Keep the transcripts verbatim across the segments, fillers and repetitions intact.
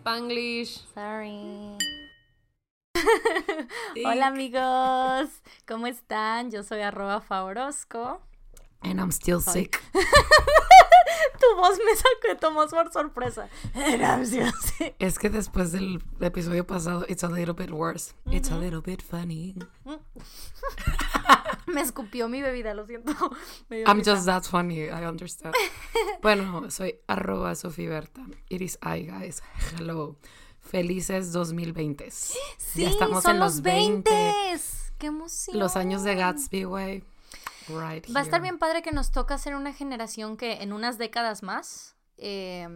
Spanglish. Sorry. Hola amigos, ¿cómo están? Yo soy arroba Favorosco. And I'm still Soy. sick. Tu voz me sacó, tomó por sorpresa. And I'm still sick. Es que después del episodio pasado, it's a little bit worse. Uh-huh. It's a little bit funny. Me escupió mi bebida, lo siento. I'm just that funny, I understand. Bueno, soy arroba Sofiberta. It is I, guys. Hello. Felices dos mil veinte. Sí, ya estamos son en los los veinte. ¡Qué emoción! Los años de Gatsby, güey. Right Va a here. estar bien padre que nos toca ser una generación que en unas décadas más, eh,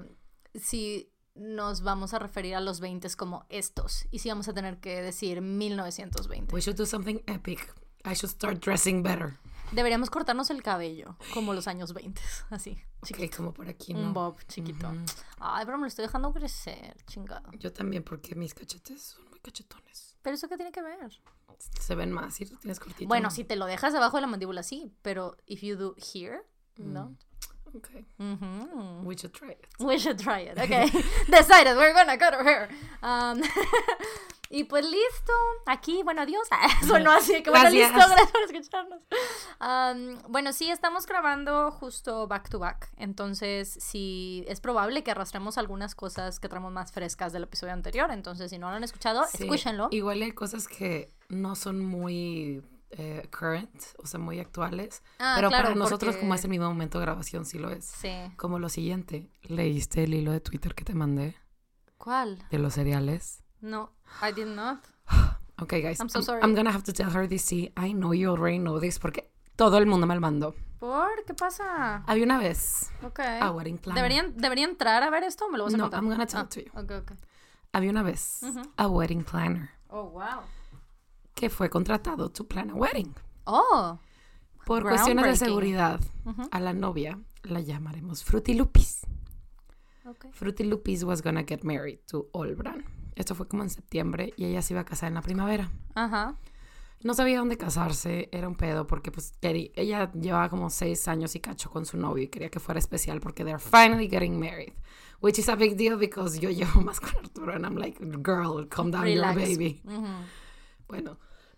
si nos vamos a referir a los veinte como estos, y si vamos a tener que decir mil novecientos veinte. We should do something epic. I should start dressing better. Deberíamos cortarnos el cabello, como los años veinte, así, chiquito. Ok, como por aquí, ¿no? Un bob chiquito. Uh-huh. Ay, pero me lo estoy dejando crecer, chingado. Yo también, porque mis cachetes son muy cachetones. ¿Pero eso qué tiene que ver? Se ven más si tú tienes cortito. Bueno, ¿no? Si te lo dejas debajo de la mandíbula, sí, pero if you do here, mm. no. Okay. Mm-hmm. We should try it. We should try it. Okay. Decided. We're gonna cut our hair. Um, y pues listo. Aquí, bueno, adiós. Sonó así. Que bueno, gracias. Listo. Gracias por escucharnos. Um, bueno, sí, estamos grabando justo back to back. Entonces, sí, es probable que arrastremos algunas cosas que traemos más frescas del episodio anterior. Entonces, si no lo han escuchado, sí, escúchenlo. Igual hay cosas que no son muy... Eh, current, o sea, muy actuales, ah, pero claro, para nosotros porque... como es el mismo momento de grabación, sí lo es. Sí. Como lo siguiente, ¿leíste el hilo de Twitter que te mandé? ¿Cuál? De los cereales. No, I did not. Okay, guys, I'm so sorry. I'm, I'm gonna have to tell her this. See, I know you already know this, porque todo el mundo me lo mandó. ¿Por? ¿Qué pasa? Había una vez okay. a wedding planner. ¿Deberían, ¿Debería entrar a ver esto o me lo vas a no, contar? No, I'm gonna tell ah, it to you. Okay, okay. Había una vez uh-huh. a wedding planner. Oh, wow. Que fue contratado to plan a wedding. Oh, por cuestiones de seguridad, uh-huh. a la novia la llamaremos Fruity Lupis. Okay. Fruity Lupis was gonna get married to Olbran. Esto fue como en septiembre y ella se iba a casar en la primavera. Ajá. Uh-huh. No sabía dónde casarse, era un pedo porque pues quería, ella llevaba como seis años y cacho con su novio y quería que fuera especial porque they're finally getting married, which is a big deal because yo llevo más con Arturo and I'm like, girl, calm down, relax. Your baby. Uh-huh. Bueno.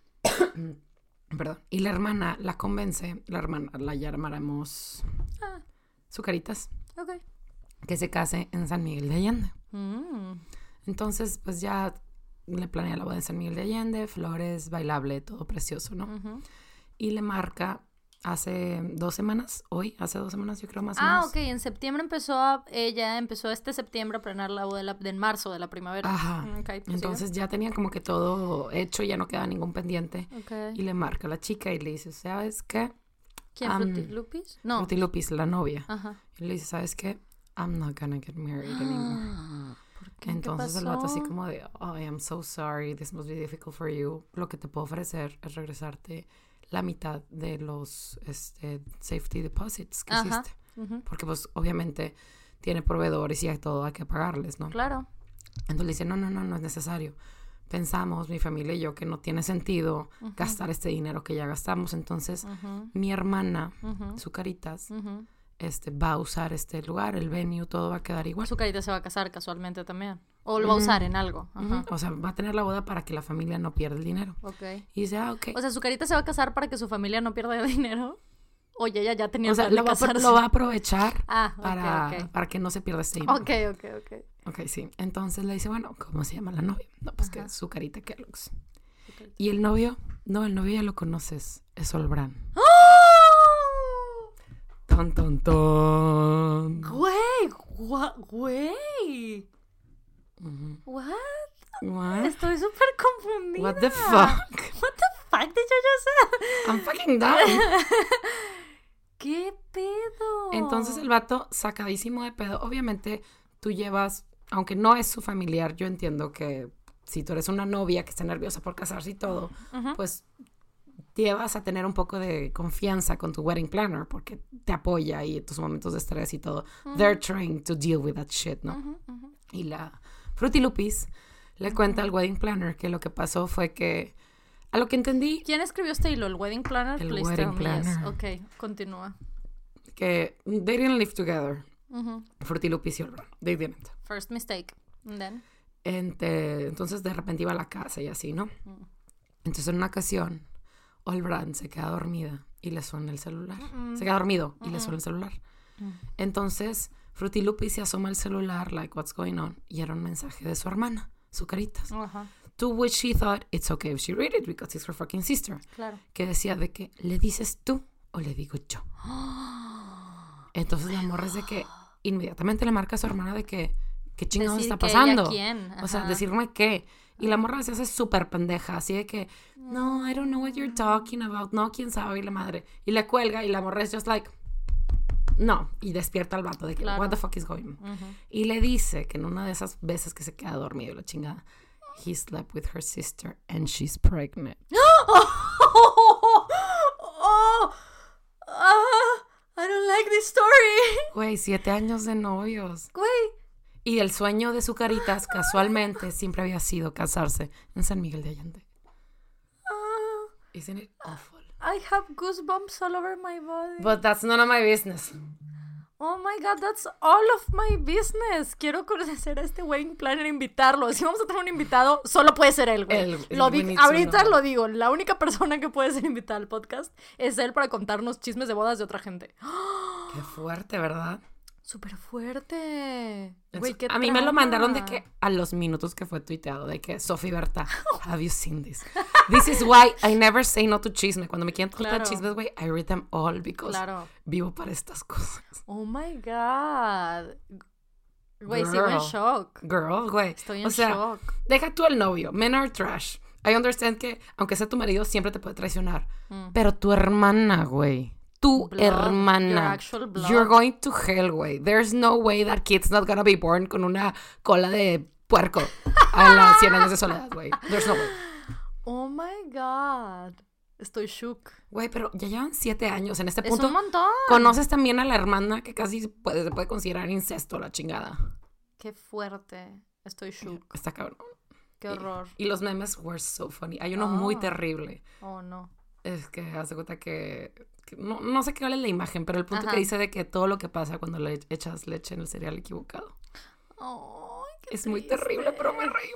Perdón. Y la hermana la convence, la hermana la llamaremos ah. Zucaritas. Ok. Que se case en San Miguel de Allende. Mm. Entonces, pues ya le planea la boda en San Miguel de Allende, flores, bailable, todo precioso, ¿no? Uh-huh. Y le marca hace dos semanas, hoy, hace dos semanas yo creo más o ah, menos. Ah, ok, en septiembre empezó, a, ella empezó este septiembre a planear la boda de, la, de en marzo de la primavera. Ajá, okay, entonces sigue. Ya tenía como que todo hecho, ya no queda ningún pendiente. Okay. Y le marca a la chica y le dice, ¿sabes qué? ¿Quién, um, Fruity Lupis? No. Fruity Lupis, la novia. Ajá. Y le dice, ¿sabes qué? I'm not gonna get married anymore. ¿Por qué? Entonces ¿Qué el vato así como de, oh, I am so sorry, this must be difficult for you. Lo que te puedo ofrecer es regresarte la mitad de los este, safety deposits que Ajá. hiciste. Uh-huh. Porque pues obviamente tiene proveedores y hay todo, hay que pagarles, ¿no? Claro. Entonces le dice, no, no, no, no es necesario. Pensamos, mi familia y yo, que no tiene sentido uh-huh. gastar este dinero que ya gastamos. Entonces uh-huh. mi hermana, uh-huh. Zucaritas, uh-huh. este, va a usar este lugar, el venue, todo va a quedar igual. Zucaritas se va a casar casualmente también. O lo va a usar en algo. Ajá. O sea, va a tener la boda para que la familia no pierda el dinero. Ok. Y dice, ah, ok. O sea, Zucaritas se va a casar para que su familia no pierda el dinero. Oye, ella ya tenía o sea, plan lo de va, casarse. lo va a aprovechar ah, okay, para, okay. para que no se pierda ese dinero. Ok, ok, ok. Ok, sí. Entonces le dice, bueno, ¿cómo se llama la novia? No, pues Ajá. que es Zucarita Kellogg's. Okay. ¿Y el novio? No, el novio ya lo conoces. Es Olbran. ¡Oh! Ton, ton, ton. Güey, gua- güey. Uh-huh. What? What? Estoy súper confundida. What the fuck? What the fuck did you just say? I'm fucking dumb. ¿Qué pedo? Entonces el vato, sacadísimo de pedo. Obviamente tú llevas, aunque no es su familiar, yo entiendo que si tú eres una novia que está nerviosa por casarse y todo, uh-huh. pues llevas a tener un poco de confianza con tu wedding planner porque te apoya y en tus momentos de estrés y todo. Uh-huh. They're trying to deal with that shit, ¿no? Uh-huh, uh-huh. Y la Fruity Lupis le uh-huh. cuenta al wedding planner que lo que pasó fue que, a lo que entendí... ¿Quién escribió este hilo? ¿El wedding planner? El Please wedding planner. Yes. Ok, continúa. Que they didn't live together. Uh-huh. Fruity Lupis y Olbran. They didn't. First mistake. And then... Ente, entonces de repente iba a la casa y así, ¿no? Mm. Entonces en una ocasión, Olbran se queda dormida y le suena el celular. Mm-mm. Se queda dormido y mm-mm. le suena el celular. Mm. Entonces Fruity Loopy se asoma al celular, like, what's going on? Y era un mensaje de su hermana, su Caritas. Uh-huh. To which she thought, it's okay if she read it because it's her fucking sister. Claro. Que decía de que, ¿le dices tú o le digo yo? Entonces la morra es de que inmediatamente le marca a su hermana de que, ¿qué chingados está pasando? ¿Quién? O sea, decirme qué. Y la morra se hace súper pendeja, así de que, no, I don't know what you're talking about. No, quién sabe, y la madre. Y le cuelga y la morra es just like, no. Y despierta al vato de que, claro. What the fuck is going on? Uh-huh. Y le dice que en una de esas veces que se queda dormido y la chingada, he slept with her sister and she's pregnant. oh, oh, uh, I don't like this story. Güey, siete años de novios. Güey. Y el sueño de su Caritas, casualmente, siempre había sido casarse en San Miguel de Allende. Uh, Isn't it awful? I have goosebumps all over my body. But that's none of my business. Oh my God, that's all of my business. Quiero conocer a este güey, planear invitarlo. Si vamos a tener un invitado, solo puede ser él, güey. El, el lo di- ahorita lo digo, la única persona que puede ser invitada al podcast es él para contarnos chismes de bodas de otra gente. Qué fuerte, ¿verdad? Súper fuerte. Güey, qué a mí me lo mandaron de que a los minutos que fue tuiteado, de que Sofi Berta, have you seen this? This is why I never say no to chisme. Cuando me quieren contar claro. chismes, güey, I read them all because claro. vivo para estas cosas. Oh my God. Güey, sigo en shock. Girl, güey. Estoy en o sea, shock. Deja tú el novio. Men are trash. I understand que, aunque sea tu marido, siempre te puede traicionar. Mm. Pero tu hermana, güey. Tu blood, hermana. You're going to hell, güey. There's no way that kid's not gonna be born con una cola de puerco a las cien años de soledad, güey. There's no way. Oh my God. Estoy shook. Güey, pero ya llevan siete años en este punto. Es un montón. Conoces también a la hermana que casi se puede, se puede considerar incesto, la chingada. Qué fuerte. Estoy shook. Está cabrón. Qué horror. Y, y los memes were so funny. Hay uno oh. muy terrible. Oh, no. Es que hace cuenta que... que no, no sé qué vale la imagen, pero el punto Ajá. que dice de que todo lo que pasa cuando le echas leche en el cereal equivocado. Oh, qué es triste. muy terrible, pero me reí.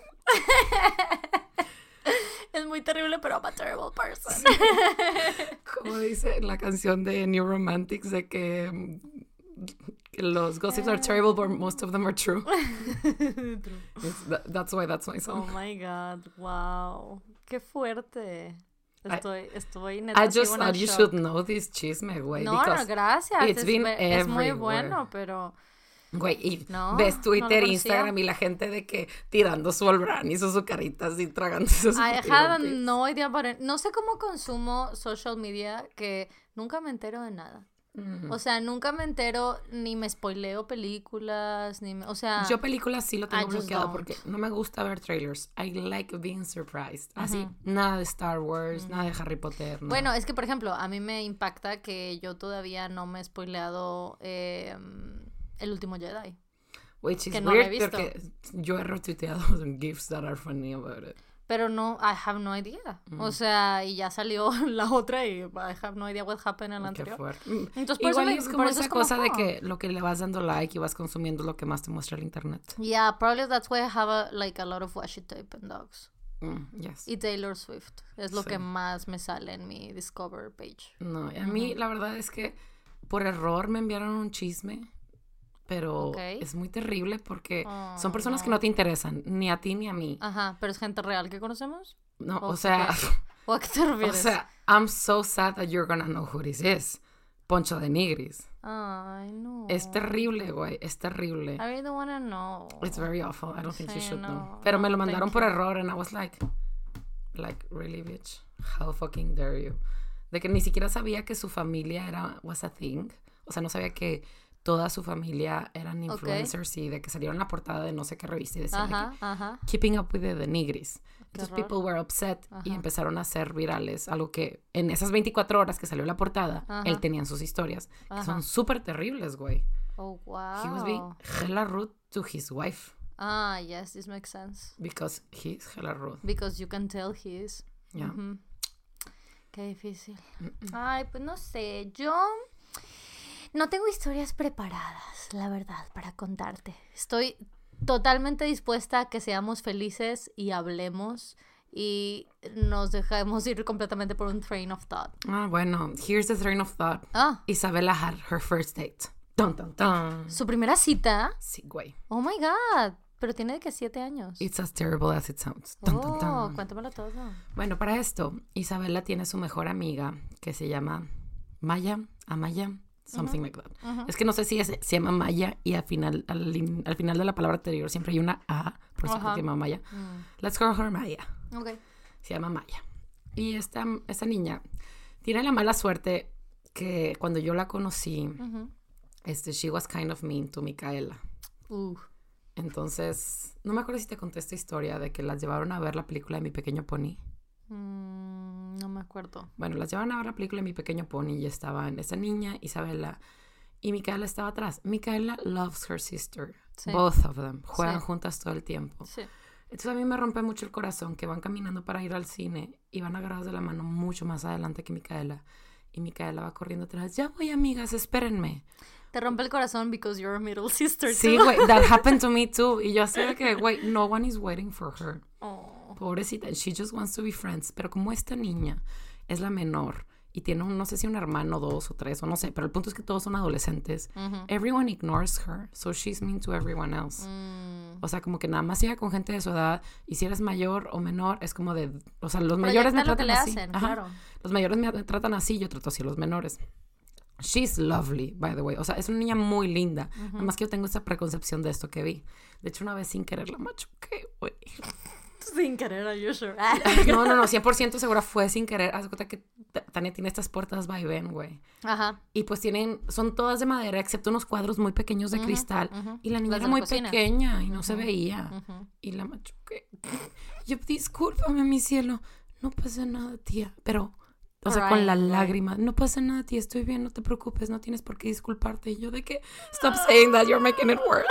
Es muy terrible, pero I'm a terrible person. Sí. Como dice en la canción de New Romantics de que... los gossips are terrible, but most of them are true. True. That, that's why that's my song. Oh my God, wow. Qué fuerte. Estoy, I, estoy neta. I just thought you should know this chisme, güey. No, no, gracias. It's es, been es muy everywhere. bueno, pero... Güey, y no, ves Twitter, no Instagram y la gente de que tirando su Olbran y sus caritas y tragando sus I had no idea about it. No sé cómo consumo social media que nunca me entero de nada. Mm-hmm. O sea, nunca me entero ni me spoileo películas, ni me, o sea... Yo películas sí lo tengo bloqueado porque no me gusta ver trailers. I like being surprised. Así, uh-huh. nada de Star Wars, uh-huh. nada de Harry Potter. Nada. Bueno, es que, por ejemplo, a mí me impacta que yo todavía no me he spoileado eh, El Último Jedi. Which is que no weird lo he visto. Porque yo he retuiteado GIFs that are funny about it. Pero no, I have no idea. Mm. O sea, y ya salió la otra y I have no idea what happened en la Qué anterior. fuerte. Entonces, por Igual eso es me, como por esa eso cosa como, de que lo que le vas dando like y vas consumiendo es lo que más te muestra el internet. Yeah, probably that's why I have a, like a lot of washi tape and dogs. Mm, yes. Y Taylor Swift. Es lo sí. que más me sale en mi Discover page. No, y a mí uh-huh. la verdad es que por error me enviaron un chisme. Pero okay. es muy terrible porque oh, son personas no. que no te interesan, ni a ti ni a mí. Ajá, pero es gente real que conocemos. No, o, o sea... ¿O a qué te refieres? O sea, I'm so sad that you're gonna know who this is. Poncho de Nigris. Ay, no. Es terrible, güey, es terrible. I really don't wanna know. It's very awful, I don't think sí, you should no, know. Pero no, me lo mandaron por you. error and I was like... Like, really, bitch? How fucking dare you? De que ni siquiera sabía que su familia era... Was a thing. O sea, no sabía que... toda su familia eran influencers okay. y de que salieron en la portada de no sé qué revista y decían ajá, de que, ajá. Keeping Up with the Nigris. Qué Entonces horror. people were upset Ajá. y empezaron a ser virales, algo que en esas veinticuatro horas que salió la portada, Ajá. él tenía en sus historias, Ajá. que son súper terribles, güey. Oh, wow. He was being hella rude to his wife. Ah, yes, this makes sense. Because he's hella rude. Because you can tell he is. Yeah. Uh-huh. Qué difícil. Mm-mm. Ay, pues no sé, yo... No tengo historias preparadas, la verdad, para contarte. Estoy totalmente dispuesta a que seamos felices y hablemos y nos dejamos ir completamente por un train of thought. Ah, bueno, here's the train of thought. Ah. Isabela had her first date. Dun, dun, dun. ¿Su primera cita? Sí, güey. Oh my God. Pero tiene de que siete años. It's as terrible as it sounds. Dun, oh, dun, dun. Cuéntamelo todo. Bueno, para esto, Isabela tiene su mejor amiga que se llama Maya, Amaya, something uh-huh. like that. Uh-huh. Es que no sé si es, se llama Maya y al final, al, al final de la palabra anterior siempre hay una A, por eso uh-huh. se llama Maya. Mm. Let's call her Maya. Okay. Se llama Maya. Y esta, esta niña tiene la mala suerte que cuando yo la conocí, uh-huh. este, she was kind of mean to Micaela. Uh. Entonces, no me acuerdo si te conté esta historia de que las llevaron a ver la película de Mi Pequeño Pony. Mm, no me acuerdo. Bueno, las llevaron a ver la película de Mi Pequeño Pony y estaban esa niña, Isabela, y Micaela estaba atrás. Micaela loves her sister. Sí. Both of them. Juegan sí. juntas todo el tiempo. Sí. Entonces a mí me rompe mucho el corazón que van caminando para ir al cine y van agarrados de la mano mucho más adelante que Micaela. Y Micaela va corriendo atrás. Ya voy, amigas, espérenme. Te rompe el corazón because you're a middle sister too. Sí, güey, that happened to me too. Y yo así de que, güey, no one is waiting for her. Oh. Pobrecita, she just wants to be friends. Pero como esta niña es la menor y tiene un, no sé si un hermano, dos o tres, o no sé, pero el punto es que todos son adolescentes. Uh-huh. Everyone ignores her, so she's mean to everyone else. Mm. O sea, como que nada más llega con gente de su edad y si eres mayor o menor, es como de, o sea, los Proyecta mayores me lo tratan que le así. hacen, Ajá. claro. Los mayores me tratan así, yo trato así a los menores. She's lovely, by the way. O sea, es una niña muy linda. Uh-huh. Nada más que yo tengo esa preconcepción de esto que vi. De hecho, una vez sin querer la machuqué, güey. Sin querer, are you sure? No, no, no, cien por ciento segura fue sin querer. Haz de cuenta que Tania tiene estas puertas vaivén, güey. Ajá. Y pues tienen, son todas de madera, excepto unos cuadros muy pequeños de uh-huh, cristal. Uh-huh. Y la niña Las era muy cocina. pequeña y no uh-huh. se veía. Uh-huh. Y la machuqué. Yo, discúlpame, mi cielo. No pasa nada, tía. Pero... O sea, right, con la right. lágrima. No pasa nada, tía, estoy bien, no te preocupes, no tienes por qué disculparte. Y yo de que, stop saying that, you're making it worse.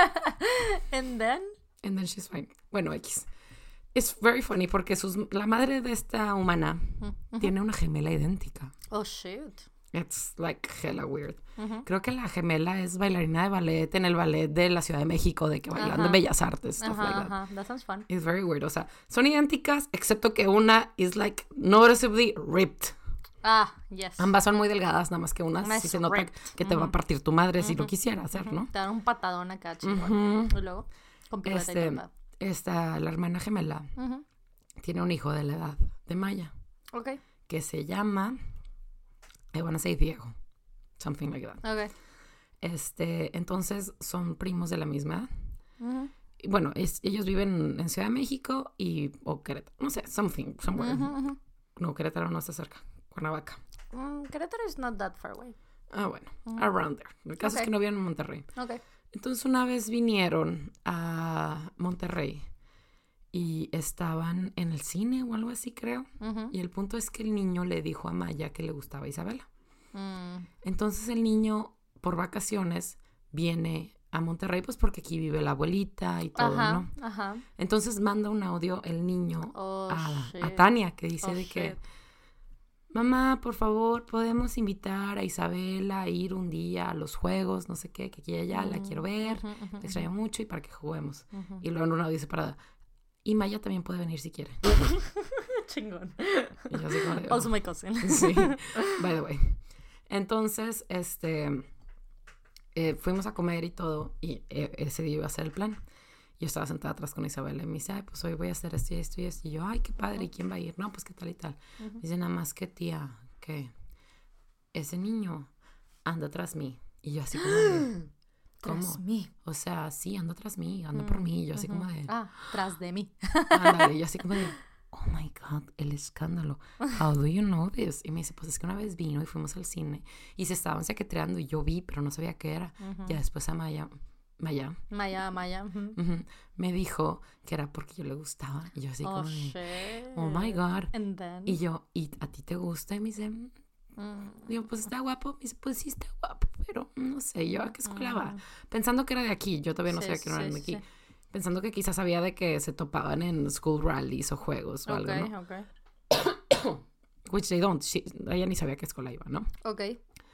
And then? And then she's fine. Bueno, X. It's very funny porque sus, la madre de esta humana uh-huh. tiene una gemela idéntica. Oh, shoot. It's like hella weird. Uh-huh. Creo que la gemela es bailarina de ballet en el ballet de la Ciudad de México, de que bailando uh-huh. en Bellas Artes, stuff uh-huh, like that. Uh-huh. That sounds fun. It's very weird. O sea, son idénticas, excepto que una is like noticeably ripped. Ah, yes. Ambas son muy delgadas, nada más que una sí se nota ripped. Que te uh-huh. va a partir tu madre uh-huh. si lo quisiera hacer, uh-huh. ¿no? Te dan un patadón acá, chingón. Uh-huh. Y luego, con este, esta, la hermana gemela uh-huh. tiene un hijo de la edad de Maya. Ok. Que se llama, I wanna say Diego. Something like that. Ok. Este, entonces son primos de la misma edad. Uh-huh. Y bueno, es, ellos viven en Ciudad de México y, o Querétaro, no sé, something, somewhere. Uh-huh, uh-huh. No, Querétaro no está cerca, Cuernavaca. Mm, Querétaro is not that far away. Ah, bueno, uh-huh. around there. El caso okay. es que no viven en Monterrey. Ok. Entonces una vez vinieron a Monterrey y estaban en el cine o algo así, creo. Uh-huh. Y el punto es que el niño le dijo a Maya que le gustaba Isabela. Mm. Entonces el niño, por vacaciones, viene a Monterrey, pues porque aquí vive la abuelita y todo, ajá, ¿no? Ajá. Entonces manda un audio el niño oh, a, a Tania, que dice oh, de shit. que mamá, por favor, podemos invitar a Isabela a ir un día a los juegos, no sé qué, que aquí y allá, uh-huh. la quiero ver, uh-huh, uh-huh, la extraño mucho y para que juguemos. Uh-huh. Y luego en un audio separada. Y Maya también puede venir si quiere. Chingón. Y yo así como de, oh. Also my cousin. Sí, by the way. Entonces, este, eh, fuimos a comer y todo, y eh, ese día iba a ser el plan. Yo estaba sentada atrás con Isabela y me dice, ay, pues hoy voy a hacer esto y esto y esto. Y yo, ay, qué padre, ¿y quién va a ir? No, pues qué tal y tal. Uh-huh. Dice, nada más que tía, que ese niño anda tras mí. Y yo así como de, ¿cómo? Tras mí. O sea, sí, anda tras mí, anda uh-huh. por mí. Y yo así uh-huh. como de, ah, tras de mí. Ándale, y yo así como de, oh my God, el escándalo. How do you know this? Y me dice, pues es que una vez vino y fuimos al cine y se estaban saquetreando y yo vi, pero no sabía qué era. Uh-huh. Ya después a Maya, Maya. Maya, Maya. Uh-huh. Uh-huh, me dijo que era porque yo le gustaba. Y yo así oh, como de, shit. oh my God. And then? Y yo, ¿y a ti te gusta? Y me dice, mm. digo, pues está guapo. Me dice, pues sí está guapo, pero no sé, ¿yo a qué escuela va? Uh-huh. Pensando que era de aquí, yo todavía no sí, sabía que no sí, eran de aquí. Sí. Pensando que quizás sabía de que se topaban en school rallies o juegos o okay, algo, ¿no? Ok, Which they don't. She, ella ni sabía qué escuela iba, ¿no? Ok.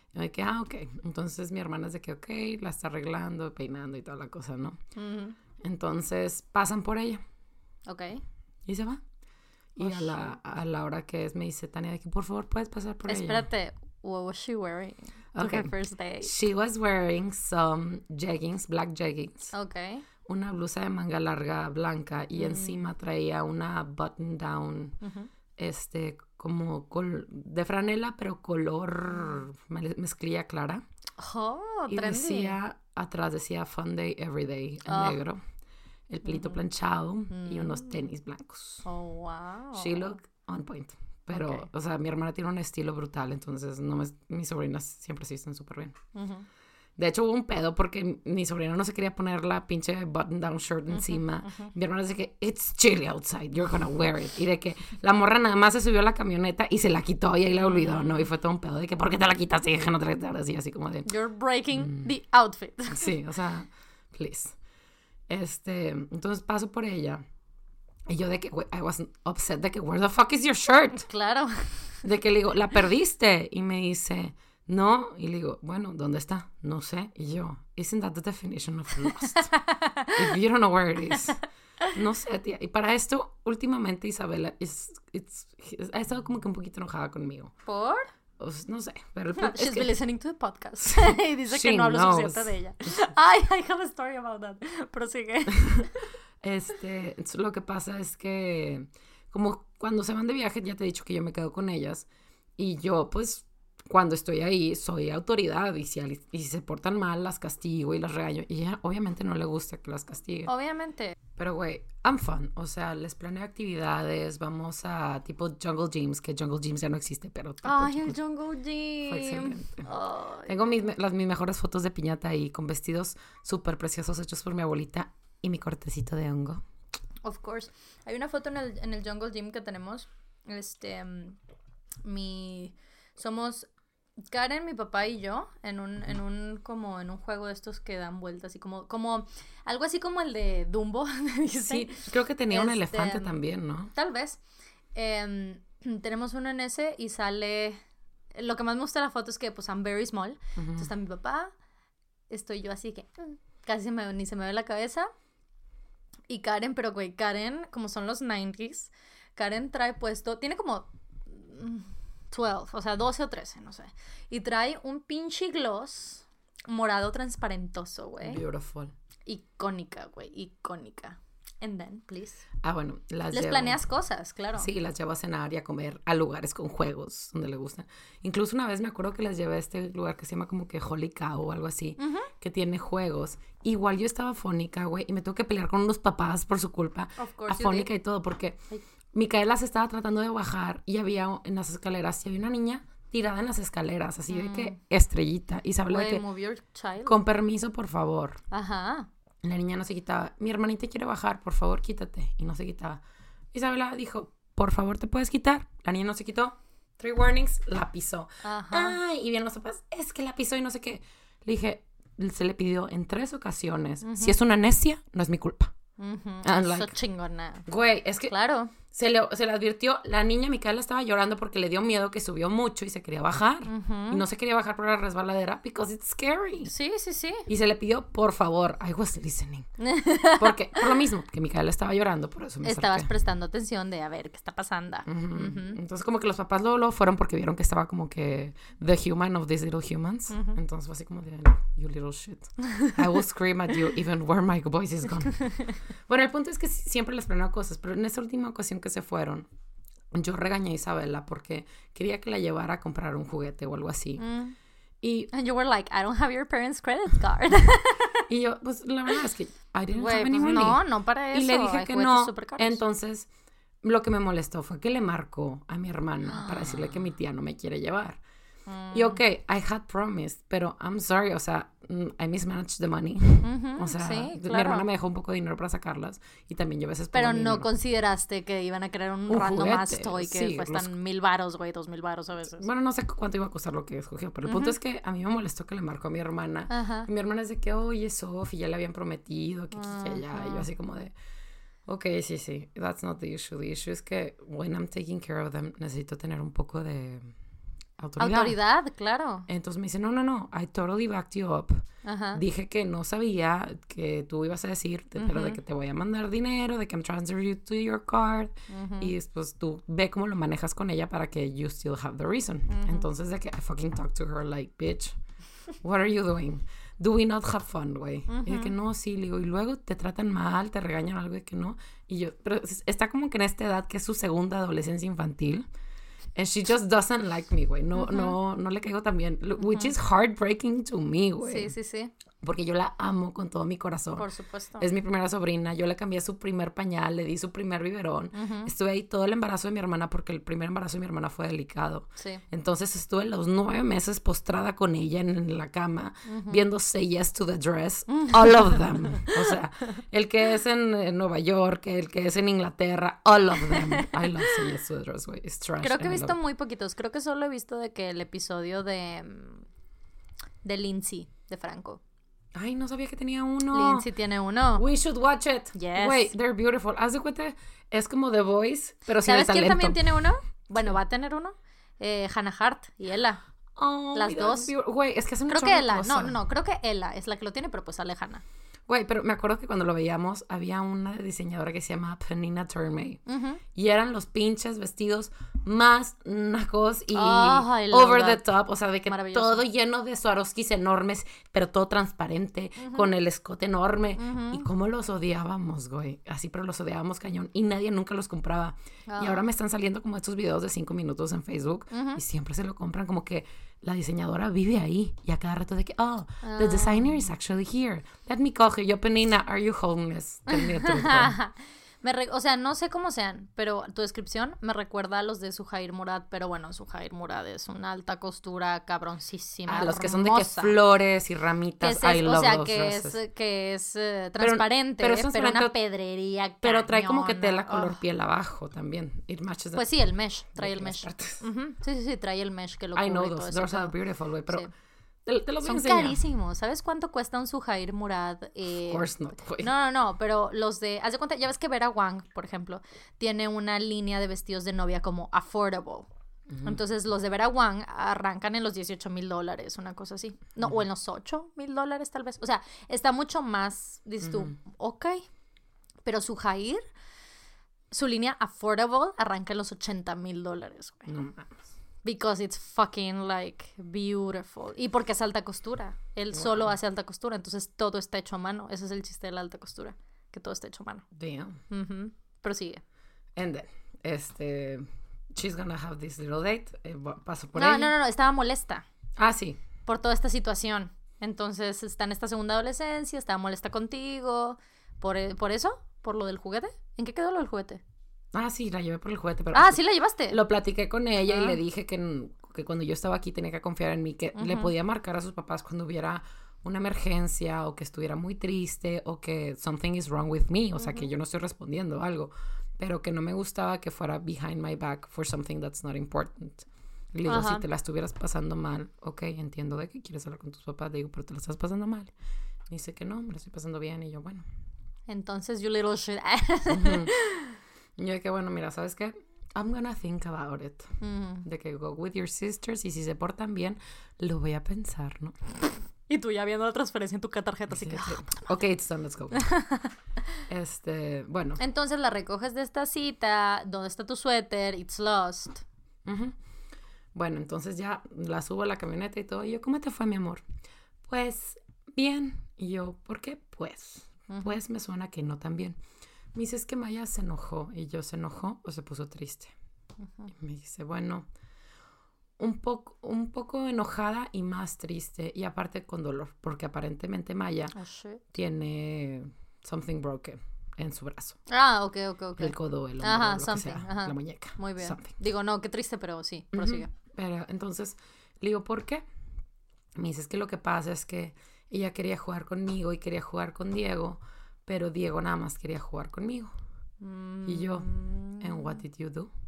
Y de que, ah, ok. Entonces mi hermana es de que, ok, la está arreglando, peinando y toda la cosa, ¿no? Uh-huh. Entonces pasan por ella. Ok. Y se va. Y oh, a, la, a la hora que es, me dice Tania de que, por favor, puedes pasar por Espérate, ella. Espérate, what was she wearing to okay. her first date? She was wearing some jeggings, black jeggings. Ok. Una blusa de manga larga blanca y mm. encima traía una button down, uh-huh. este, como col- de franela, pero color mezclilla clara. Oh, y trendy. Decía, atrás decía Fun Day Every Day en oh. negro. El pelito mm. planchado mm. y unos tenis blancos. Oh, wow. She looked on point. Pero, okay. o sea, mi hermana tiene un estilo brutal, entonces no me, mis sobrinas siempre se visten súper bien. Uh-huh. De hecho, hubo un pedo porque mi sobrina no se quería poner la pinche button-down shirt uh-huh, encima. Uh-huh. Mi hermana dice que, it's chilly outside, you're gonna wear it. Y de que la morra nada más se subió a la camioneta y se la quitó y ahí la olvidó, ¿no? Y fue todo un pedo de que, ¿por qué te la quitaste? Y dije, no te la quitaras. Y así como de... You're breaking mm, the outfit. Sí, o sea, please. Este, entonces paso por ella. Y yo de que, I was upset de que, where the fuck is your shirt? Claro. De que le digo, ¿la perdiste? Y me dice... No, y le digo, bueno, ¿dónde está? No sé. Y yo, isn't that the definition of lost? If you don't know where it is. No sé, tía. Y para esto, últimamente Isabela it's, it's, ha estado como que un poquito enojada conmigo. ¿Por? Pues, no sé, pero... El no, es she's que, been listening to the podcast. Y dice que no hablo knows. suficiente de ella. Ay, I have a story about that. Prosigue. Este, lo que pasa es que, como cuando se van de viaje, ya te he dicho que yo me quedo con ellas. Y yo, pues... Cuando estoy ahí, soy autoridad y si, y si se portan mal, las castigo y las regaño. Y ella obviamente no le gusta que las castigue. Obviamente. Pero, güey, I'm fun. O sea, les planeo actividades. Vamos a tipo Jungle Gyms, que Jungle Gyms ya no existe, pero... Ay, el Jungle Gym. Fue excelente. Ay. Tengo mis, las, mis mejores fotos de piñata ahí con vestidos súper preciosos hechos por mi abuelita y mi cortecito de hongo. Of course. Hay una foto en el, en el Jungle Gym que tenemos. Este, um, mi... Somos... Karen, mi papá y yo en un en un como en un juego de estos que dan vueltas y como como algo así como el de Dumbo. Sí, creo que tenía este, un elefante también, ¿no? Tal vez. Eh, tenemos uno en ese y sale. Lo que más me gusta de la foto es que pues I'm very small. Uh-huh. Entonces está mi papá, estoy yo así que casi se me, ni se me ve la cabeza. Y Karen, pero güey, Karen, como son los nineties, Karen trae puesto, tiene como doce, o sea, doce o trece, no sé. Y trae un pinche gloss morado transparentoso, güey. Beautiful. Icónica, güey, icónica. And then, please. Ah, bueno, las Les llevo. planeas cosas, claro. Sí, las llevo a cenar y a comer a lugares con juegos donde le gustan. Incluso una vez me acuerdo que las llevé a este lugar que se llama como que Holy Cow o algo así, uh-huh. que tiene juegos. Igual yo estaba afónica, güey, y me tuve que pelear con unos papás por su culpa. Of course afónica y todo, porque Ay. Micaela se estaba tratando de bajar y había en las escaleras, y había una niña tirada en las escaleras, así mm. de que estrellita. Y se habló de que, move your child. Con permiso, por favor. Ajá. La niña no se quitaba. Mi hermanita quiere bajar, por favor, quítate. Y no se quitaba. Isabela dijo, por favor, ¿te puedes quitar? La niña no se quitó. Three warnings, la pisó. Ajá. Ay, y bien los papás, es que la pisó y no sé qué. Le dije, se le pidió en tres ocasiones. Uh-huh. Si es una necia, no es mi culpa. Uh-huh. Eso like, chingona. Güey, es que... Claro. Se le, se le advirtió, la niña Micaela estaba llorando porque le dio miedo que subió mucho y se quería bajar. Uh-huh. Y no se quería bajar por la resbaladera because it's scary. Sí, sí, sí. Y se le pidió, por favor, I was listening. Porque, por lo mismo, que Micaela estaba llorando, por eso me Estabas acerqué. prestando atención de a ver qué está pasando. Uh-huh. Uh-huh. Entonces, como que los papás luego, luego fueron porque vieron que estaba como que the human of these little humans. Uh-huh. Entonces fue así como de, you little shit. I will scream at you even where my voice is gone. Bueno, el punto es que siempre les planeo cosas, pero en esa última ocasión que se fueron, yo regañé a Isabela porque quería que la llevara a comprar un juguete o algo así. Mm. Y And you were like, I don't have your parents' credit card. Y yo, pues la verdad es que I didn't Wey, have any pues money. No, no para eso. Y le dije Hay que no. Supercaros. Entonces, lo que me molestó fue que le marcó a mi hermana para decirle que mi tía no me quiere llevar. Mm. Y ok, I had promised, pero I'm sorry, o sea, I mismanaged the money. Uh-huh, o sea, sí, claro. mi hermana me dejó un poco de dinero para sacarlas y también yo a veces pongo Pero no dinero. Consideraste que iban a crear un, un random juguete, ass toy que sí, cuestan los... mil varos, güey, dos mil varos a veces. Bueno, no sé cuánto iba a costar lo que escogió, pero el uh-huh. punto es que a mí me molestó que le marcó a mi hermana. Uh-huh. Y mi hermana es de que, oye, Sophie, ya le habían prometido, que, uh-huh. que ya, y yo así como de... Ok, sí, sí, that's not the issue. The issue es que when I'm taking care of them, necesito tener un poco de... autoridad. Autoridad, claro. Entonces me dice, no, no, no, I totally backed you up. Ajá. Dije que no sabía que tú ibas a decir, uh-huh. pero de que te voy a mandar dinero, de que I'm transferring you to your card. Uh-huh. Y después tú ve cómo lo manejas con ella para que you still have the reason. Uh-huh. Entonces de que I fucking talk to her like, bitch, what are you doing? Do we not have fun, güey? Uh-huh. Y de que no, sí, le digo, y luego te tratan mal, te regañan algo de que no. Y yo, pero está como que en esta edad que es su segunda adolescencia infantil. And she just doesn't like me, güey. No, uh-huh. no, no le caigo tan bien. Which uh-huh. is heartbreaking to me, güey. Sí, sí, sí. Porque yo la amo con todo mi corazón. Por supuesto. Es mi primera sobrina. Yo le cambié su primer pañal, le di su primer biberón. Uh-huh. Estuve ahí todo el embarazo de mi hermana porque el primer embarazo de mi hermana fue delicado. Sí. Entonces estuve los nueve meses postrada con ella en la cama, uh-huh. viendo Say Yes to the Dress. Uh-huh. All of them. O sea, el que es en, en Nueva York, el que es en Inglaterra, all of them. I love Say Yes to the Dress, güey. It's trash. Creo que he visto muy poquitos. Creo que solo he visto de que el episodio de de Lindsay, de Franco. Ay, no sabía que tenía uno. Lindsay tiene uno. We should watch it. Yes. Wait, they're beautiful. Haz de cuenta, es como The Voice, pero sin el talento. ¿Sabes quién también tiene uno? Bueno, va a tener uno. Eh, Hannah Hart y Ella. Oh, las dos. Güey, es que hacen Creo que Ella, no, no, creo que Ella es la que lo tiene, pero pues sale Hannah. Güey, pero me acuerdo que cuando lo veíamos había una diseñadora que se llama Penina Turnmay. Uh-huh. Y eran los pinches vestidos más nacos y oh, over the top. O sea, de que todo lleno de Swarovskis enormes, pero todo transparente, uh-huh. con el escote enorme. Uh-huh. Y cómo los odiábamos, güey. Así, pero los odiábamos cañón. Y nadie nunca los compraba. Oh. Y ahora me están saliendo como estos videos de cinco minutos en Facebook. Uh-huh. Y siempre se lo compran como que la diseñadora vive ahí. Y a cada rato de que, oh, oh. the designer is actually here. Let me call her. Yo, Penina, are you homeless? Tell me the truth, me re- o sea, no sé cómo sean, pero tu descripción me recuerda a los de Suhair Murad, pero bueno, Suhair Murad es una alta costura cabroncísima. Ah, los hermosa. Que son de que flores y ramitas. Que es, I o love sea, those que dresses. es, que es uh, transparente, pero, pero, es pero una pedrería Pero trae cañona. como que tela color oh. piel abajo también. It matches pues sí, el mesh, trae el mesh. Uh-huh. Sí, sí, sí, trae el mesh que lo cubre. I know y those, todo those eso, are beautiful, güey, pero... Sí. Te, te los son voy a enseñar. Carísimos. ¿Sabes cuánto cuesta un Suhair Murad? Eh, of course not. Wey. No, no, no, pero los de... Haz de cuenta, ya ves que Vera Wang, por ejemplo, tiene una línea de vestidos de novia como affordable. Uh-huh. Entonces, los de Vera Wang arrancan en los dieciocho mil dólares, una cosa así. No, uh-huh. o en los ocho mil dólares tal vez. O sea, está mucho más, dices tú, uh-huh. ok. Pero Suhair, su línea affordable arranca en los ochenta mil dólares, güey. No mames. Because it's fucking, like, beautiful. Y porque es alta costura. Él wow. solo hace alta costura. Entonces, todo está hecho a mano. Ese es el chiste de la alta costura. Que todo está hecho a mano. Damn. Uh-huh. Prosigue. And then, este... She's gonna have this little date. Eh, paso por no, ella. No, no, no. Estaba molesta. Ah, sí. Por toda esta situación. Entonces, está en esta segunda adolescencia. Estaba molesta contigo. ¿Por, por eso? ¿Por lo del juguete? ¿En qué quedó lo del juguete? Ah, sí, la llevé por el juguete. Pero ah, ¿sí la llevaste? Lo platiqué con ella uh-huh. y le dije que, que cuando yo estaba aquí tenía que confiar en mí, que uh-huh. le podía marcar a sus papás cuando hubiera una emergencia o que estuviera muy triste o que something is wrong with me, o uh-huh. sea, que yo no estoy respondiendo algo, pero que no me gustaba que fuera behind my back for something that's not important. Le digo, uh-huh. si te la estuvieras pasando mal, ok, entiendo de que quieres hablar con tus papás, le digo, pero te la estás pasando mal. Y dice que no, me la estoy pasando bien, y yo, bueno. Entonces, you little shit. uh-huh. Y yo de que, bueno, mira, ¿sabes qué? I'm gonna think about it. Mm. De que go with your sisters y si se portan bien, lo voy a pensar, ¿no? Y tú ya viendo la transferencia en tu tarjeta, así sí, que... Sí. Ok, it's done, let's go. este, bueno. Entonces la recoges de esta cita, ¿dónde está tu suéter? It's lost. Uh-huh. Bueno, entonces ya la subo a la camioneta y todo. Y yo, ¿cómo te fue, mi amor? Pues, bien. Y yo, ¿por qué? Pues. Uh-huh. Pues me suena que no tan bien. Me dice, es que Maya se enojó. Y yo, ¿se enojó o se puso triste? Uh-huh. Y me dice, bueno, un poco, un poco enojada y más triste. Y aparte con dolor. Porque aparentemente Maya oh, shit. tiene something broken en su brazo. Ah, ok, ok, ok. El codo, el hombro, ajá, lo something, que sea, ajá. la muñeca. Muy bien. Something. Digo, no, qué triste, pero sí, prosigue. Uh-huh. Pero entonces, le digo, ¿por qué? Me dice, es que lo que pasa es que ella quería jugar conmigo y quería jugar con Diego, pero Diego nada más quería jugar conmigo. Mm. Y yo, ¿and what did you do?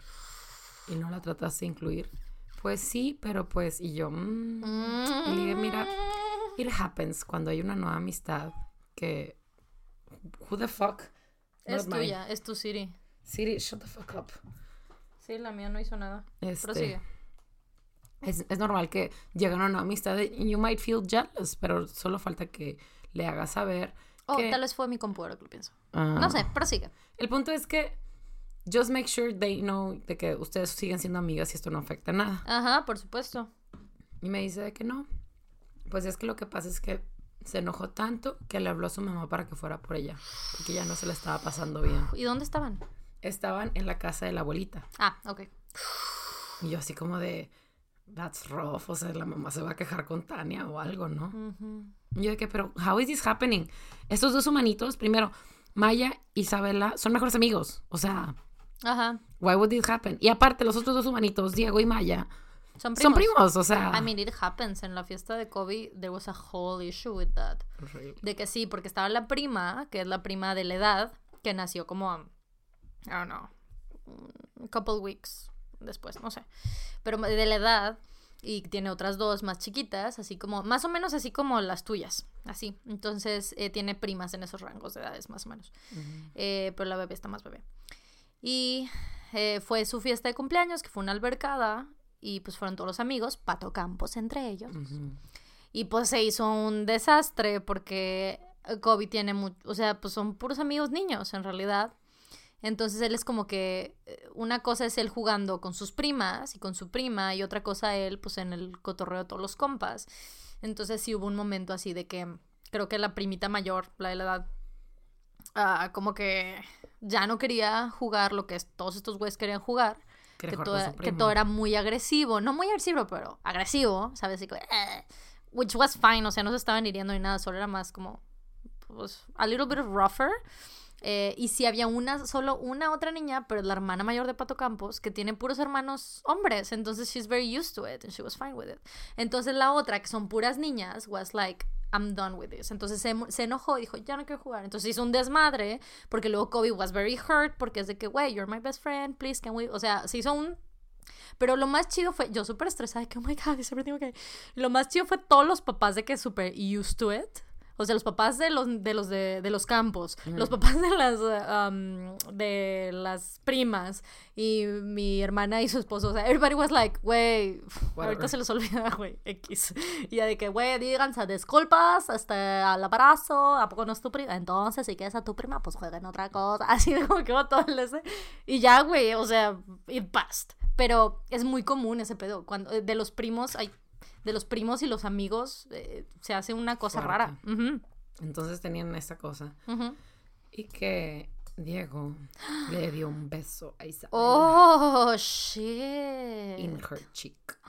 Y no la trataste de incluir. Pues sí, pero pues, y yo, mm. Mm. Y le dije, mira, it happens cuando hay una nueva amistad que, who the fuck? Es Not tuya, mine. Es tu Siri. Siri, shut the fuck up. Sí, la mía no hizo nada. Este, prosigue. es, es normal que llegan a una amistad y you might feel jealous, pero solo falta que le hagas saber Oh, que... tal vez fue mi compu, ahora que lo pienso. Uh, no sé, prosigue. El punto es que just make sure they know de que ustedes siguen siendo amigas y esto no afecta nada. Ajá, por supuesto. Y me dice de que no. Pues es que lo que pasa es que se enojó tanto que le habló a su mamá para que fuera por ella, porque ya no se la estaba pasando bien. ¿Y dónde estaban? Estaban en la casa de la abuelita. Ah, ok. Y yo así como de, that's rough, o sea, la mamá se va a quejar con Tania o algo, ¿no? Uh-huh. Y yo de que, pero how is this happening? Estos dos humanitos, primero, Maya y Isabela son mejores amigos, o sea, ajá. Why would this happen? Y aparte, los otros dos humanitos, Diego y Maya, son primos. Son primos, o sea. I mean, it happens. En la fiesta de Kobe, there was a whole issue with that. Really? De que sí, porque estaba la prima, que es la prima de la edad, que nació como, I don't know, a couple weeks después, no sé. Pero de la edad, y tiene otras dos más chiquitas, así como, más o menos así como las tuyas, así. Entonces, eh, tiene primas en esos rangos de edades, más o menos. Uh-huh. Eh, pero la bebé está más bebé. Y eh, fue su fiesta de cumpleaños, que fue una albercada. Y pues fueron todos los amigos, Pato Campos entre ellos. Uh-huh. Y pues se hizo un desastre porque Kobe tiene mucho, o sea, pues son puros amigos niños en realidad. Entonces él es como que una cosa es él jugando con sus primas y con su prima y otra cosa él pues en el cotorreo de todos los compas. Entonces sí hubo un momento así de que creo que la primita mayor, la de la edad, uh, como que ya no quería jugar lo que todos estos güeyes querían jugar. Que todo, que todo era muy agresivo, no muy agresivo, pero agresivo, ¿sabes? Así que, eh, which was fine, o sea, no se estaban hiriendo ni nada, solo era más como, pues, a little bit rougher. Eh, y sí había una, solo una otra niña, pero es la hermana mayor de Pato Campos, que tiene puros hermanos hombres, entonces she's very used to it, and she was fine with it. Entonces la otra, que son puras niñas, was like, I'm done with this. Entonces se, se enojó y dijo, ya no quiero jugar. Entonces hizo un desmadre, porque luego Kobe was very hurt, porque es de que, wey, you're my best friend, please, can we... O sea, se hizo un... Pero lo más chido fue, yo súper estresada, de que, oh my God, is everything okay? Lo más chido fue todos los papás de que súper used to it. O sea, los papás de los de los de, de los campos, mm. los papás de las um, de las primas y mi hermana y su esposo, o sea, everybody was like, güey, ahorita se les olvida, güey, X. Y ya de que, güey, díganse disculpas, este, al abrazo, ¿a poco no es tu prima? Entonces, si quieres a tu prima, pues jueguen otra cosa, así de como que va todo el ese. Y ya, güey, o sea, it passed. Pero es muy común ese pedo, cuando de los primos hay... de los primos y los amigos eh, se hace una cosa Fuerte. Rara. Uh-huh. Entonces tenían esta cosa. Uh-huh. Y que Diego le dio un beso a Isabela. Oh, shit. In her cheek.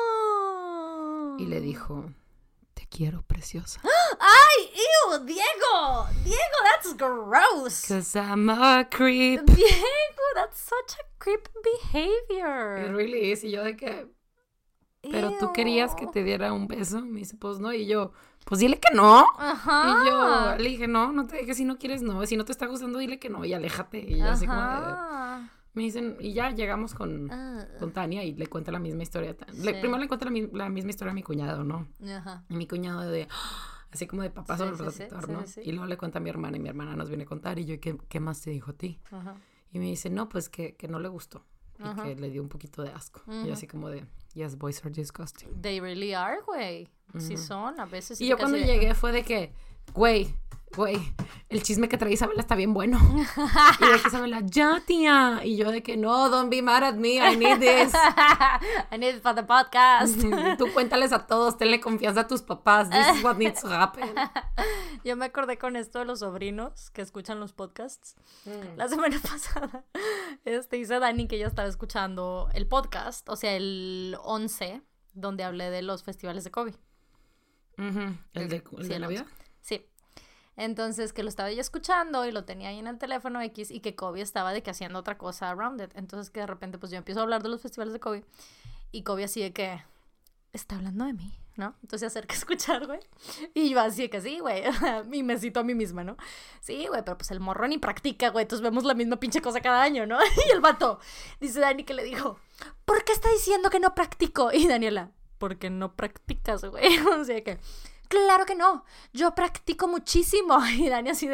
Oh. Y le dijo, te quiero, preciosa. ¡Ay, ew, Diego! Diego, that's gross. Because I'm a creep. Diego, that's such a creep behavior. It really is. Y yo de que... Pero tú querías que te diera un beso. Me dice, pues no. Y yo, pues dile que no. Ajá. Y yo le dije, no, no te dejes si no quieres, no. Si no te está gustando, dile que no y aléjate. Y yo así como de... Me dicen, y ya llegamos con, uh, con Tania y le cuenta la misma historia. Sí. Le, primero le cuenta la, la misma historia a mi cuñado, ¿no? Ajá. Y mi cuñado de... Así como de papá sobre sí, protector, sí, ¿no? Sí, sí. Y luego le cuenta a mi hermana y mi hermana nos viene a contar. Y yo, ¿qué, qué más te dijo a ti? Ajá. Y me dice, no, pues que, que no le gustó. Y uh-huh. que le dio un poquito de asco. Uh-huh. Y así como de, yes, boys are disgusting. They really are, güey. Uh-huh. Sí son, a veces. Y yo cuando de... llegué fue de que, güey, güey, el chisme que trae Isabela está bien bueno. Y de que Isabela, ya, tía. Y yo de que, no, don't be mad at me, I need this. I need it for the podcast. Y tú cuéntales a todos, tenle confianza a tus papás. This is what needs to happen. Yo me acordé con esto de los sobrinos que escuchan los podcasts. Mm. La semana pasada este, dice Dani que ella estaba escuchando el podcast, o sea, el once, donde hablé de los festivales de Kobe. Uh-huh. ¿El de, el sí, de Navidad? Sí. Entonces, que lo estaba ella escuchando y lo tenía ahí en el teléfono X y que Kobe estaba de que haciendo otra cosa around it. Entonces, que de repente, pues yo empiezo a hablar de los festivales de Kobe y Kobe así de que, está hablando de mí, ¿no? Entonces se acerca a escuchar, güey. Y yo así de que sí, güey. Y me cito a mí misma, ¿no? Sí, güey, pero pues el morro ni practica, güey. Entonces vemos la misma pinche cosa cada año, ¿no? Y el vato, dice Dani que le dijo, ¿por qué está diciendo que no practico? Y Daniela, porque no practicas, güey. O sea que... Claro que no, yo practico muchísimo. Y Dani así de,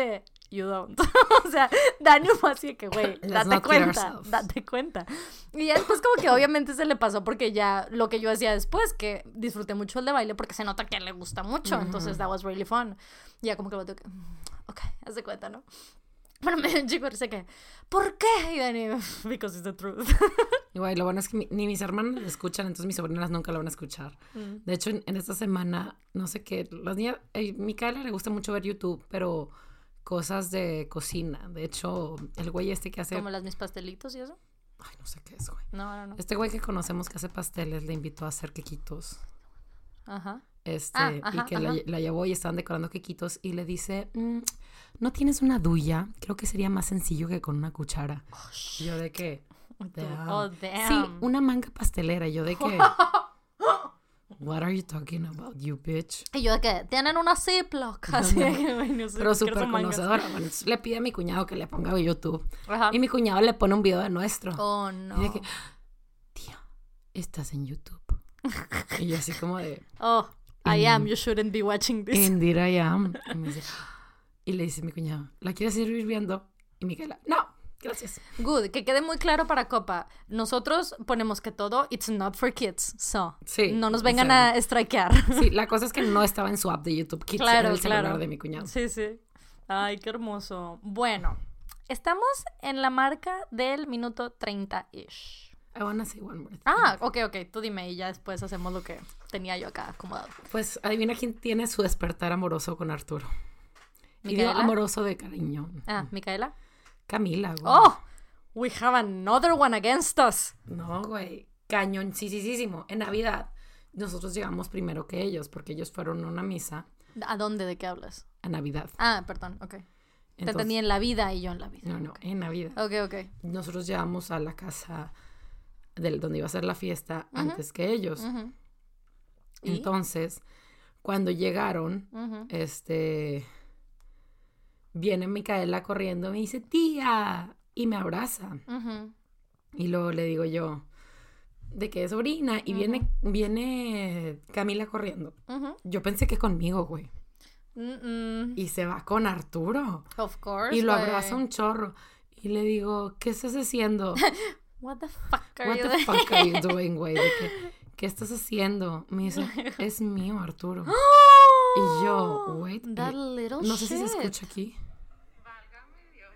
you don't. O sea, Dani fue así que, güey, date cuenta, date cuenta. Y ya después como que obviamente se le pasó porque ya lo que yo hacía después, que disfruté mucho el de baile porque se nota que a él le gusta mucho, mm-hmm. Entonces that was really fun. Y ya como que lo tengo que, ok, haz de cuenta, ¿no? Pero me dio un chico dice que, ¿por qué? Y Dani, because it's the truth. Y güey, lo bueno es que mi, ni mis hermanos lo escuchan, entonces mis sobrinas nunca lo van a escuchar. Mm. De hecho, en, en esta semana, no sé qué, las niñas, a Micaela le gusta mucho ver YouTube, pero cosas de cocina. De hecho, el güey este que hace... ¿Como las mis pastelitos y eso? Ay, no sé qué es, güey. No, no, no. Este güey que conocemos que hace pasteles le invitó a hacer quequitos. Ajá. Este, ah, ajá, y que ajá. la, la llevó y estaban decorando quequitos y le dice, mm, ¿no tienes una duya? Creo que sería más sencillo que con una cuchara. Oh, y yo de que... Damn. Oh, damn. Sí, una manga pastelera. Y yo de que... What are you talking about, you bitch? Y yo de que tienen una Ziploc. Así de que, bueno, no sé, pero súper conocedora. Bueno, entonces le pide a mi cuñado que le ponga YouTube. Ajá. Y mi cuñado le pone un video de nuestro. Oh, no. Y de que, tía, estás en YouTube. Y yo así como de... Oh, I am, you shouldn't be watching this. Indeed I am. Y, me dice, y le dice mi cuñado, ¿la quieres seguir viendo? Y Micaela, no, gracias. Good, que quede muy claro para Copa. Nosotros ponemos que todo, it's not for kids, so sí, no nos vengan o sea, a strikear. Sí, la cosa es que no estaba en su app de YouTube Kids, claro, en el celular claro. de mi cuñado. Sí, sí. Ay, qué hermoso. Bueno, estamos en la marca del minuto treinta-ish. I wanna say one more thing. Ah, ok, ok, tú dime y ya después hacemos lo que tenía yo acá acomodado. Pues adivina quién tiene su despertar amoroso con Arturo. Y digo amoroso de cariño. Ah, ¿Micaela? Camila, güey. Oh, we have another one against us. No, güey, cañoncísimo. En Navidad nosotros llegamos primero que ellos porque ellos fueron a una misa. ¿A dónde? ¿De qué hablas? A Navidad. Ah, perdón, ok. Entonces, te entendí en la vida y yo en la vida. No, no, okay. en Navidad. Ok, ok. Nosotros llegamos a la casa del, donde iba a ser la fiesta uh-huh. antes que ellos. Uh-huh. Entonces, cuando llegaron, uh-huh. este, viene Micaela corriendo y me dice, tía, y me abraza. Uh-huh. Y luego le digo yo, ¿de qué sobrina? Y uh-huh. viene, viene Camila corriendo. Uh-huh. Yo pensé que conmigo, güey. Mm-mm. Y se va con Arturo. Of course, y lo wey. abraza un chorro. Y le digo, ¿qué estás haciendo? What the fuck are What you the fuck are you doing, güey? ¿Qué, ¿Qué estás haciendo? Me dice, es mío, Arturo. Y yo, wait. That little no sé shit. si se escucha aquí. Válgame Dios.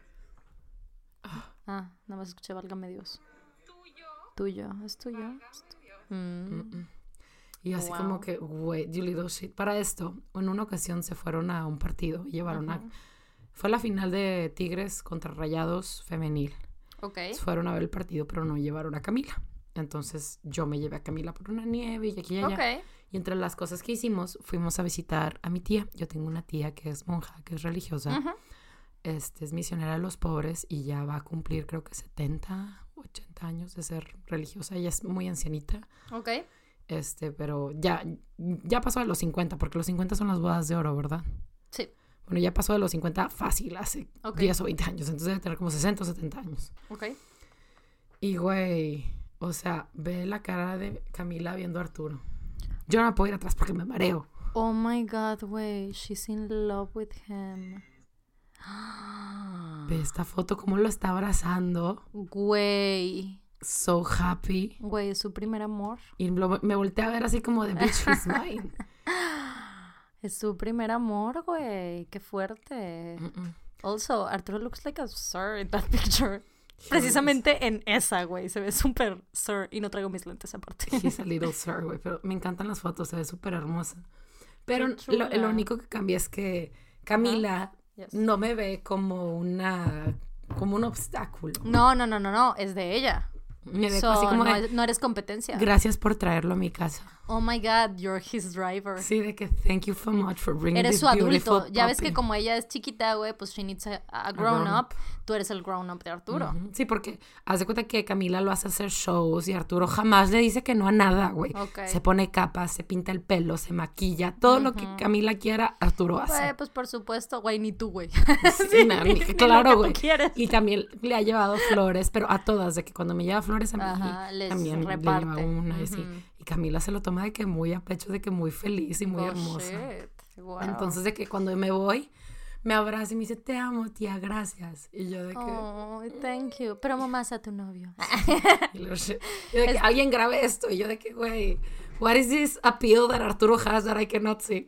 Ah, nada más escuché válgame Dios. Tuyo. Tuyo, es tuyo. Es tu... mm. Mm-mm. Y así Wow. como que, wait, you little shit. Para esto, en una ocasión se fueron a un partido y llevaron uh-huh. a... Fue la final de Tigres contra Rayados femenil. Ok. Fueron a ver el partido, pero no llevaron a Camila. Entonces yo me llevé a Camila por una nieve y aquí y allá. Ok. Y entre las cosas que hicimos, fuimos a visitar a mi tía. Yo tengo una tía que es monja, que es religiosa. Uh-huh. Este, es misionera de los pobres y ya va a cumplir creo que setenta, ochenta años de ser religiosa. Ella es muy ancianita. Ok. Este, pero ya, ya pasó de los cincuenta, porque los cincuenta son las bodas de oro, ¿verdad? Sí. Bueno, ya pasó de los cincuenta fácil, hace Okay. diez o veinte años. Entonces debe tener como sesenta o setenta años. Ok. Y, güey, o sea, ve la cara de Camila viendo a Arturo. Yo no me puedo ir atrás porque me mareo. Oh my God, wey, she's in love with him. Ve esta foto, cómo lo está abrazando. Güey. So happy. Güey, es su primer amor. Y lo- me volteé a ver así como de bitch, he's mine. Es su primer amor, güey. Qué fuerte. Mm-mm. Also, Arturo looks like a sir in that picture. Precisamente en esa, güey. Se ve súper sir. Y no traigo mis lentes aparte. He's a little sir, güey. Pero me encantan las fotos, se ve súper hermosa. Pero Qué chula. lo, lo único que cambia es que Camila Yes. no me ve como una... como un obstáculo. No, no, no, no, no. Es de ella. Me ve So, así como no, de, es- no eres competencia. gracias por traerlo a mi casa. Oh my God, you're his driver. Sí, de que thank you so much for bringing Eres this su adulto. beautiful Ya ves que puppy. como ella es chiquita, güey, pues she needs a, a grown grown up. Tú eres el grown up de Arturo. Ujú. Sí, porque haz de cuenta que Camila lo hace hacer shows y Arturo jamás le dice que no a nada, güey. Ok. Se pone capas, se pinta el pelo, se maquilla. Todo lo que Camila quiera, Arturo hace. Güey, pues por supuesto, güey, ni tú, güey. Sí, na- ni- ni- ni lo claro, que tú güey. quieres. Y también le ha llevado flores, pero a todas, de que cuando me lleva flores a mí, Ajá, les también reparte. le lleva una y así. Ujú. Y Camila se lo toma de que muy a pecho, de que muy feliz y muy Oh, hermosa. shit. Wow. Entonces, de que cuando me voy, me abraza y me dice, te amo, tía, gracias. Y yo de que... Oh, thank you. Pero mamá es a tu novio. Y lo sé. Yo de que alguien grabe esto. Y yo de que, güey, what is this appeal that Arturo has that I cannot see?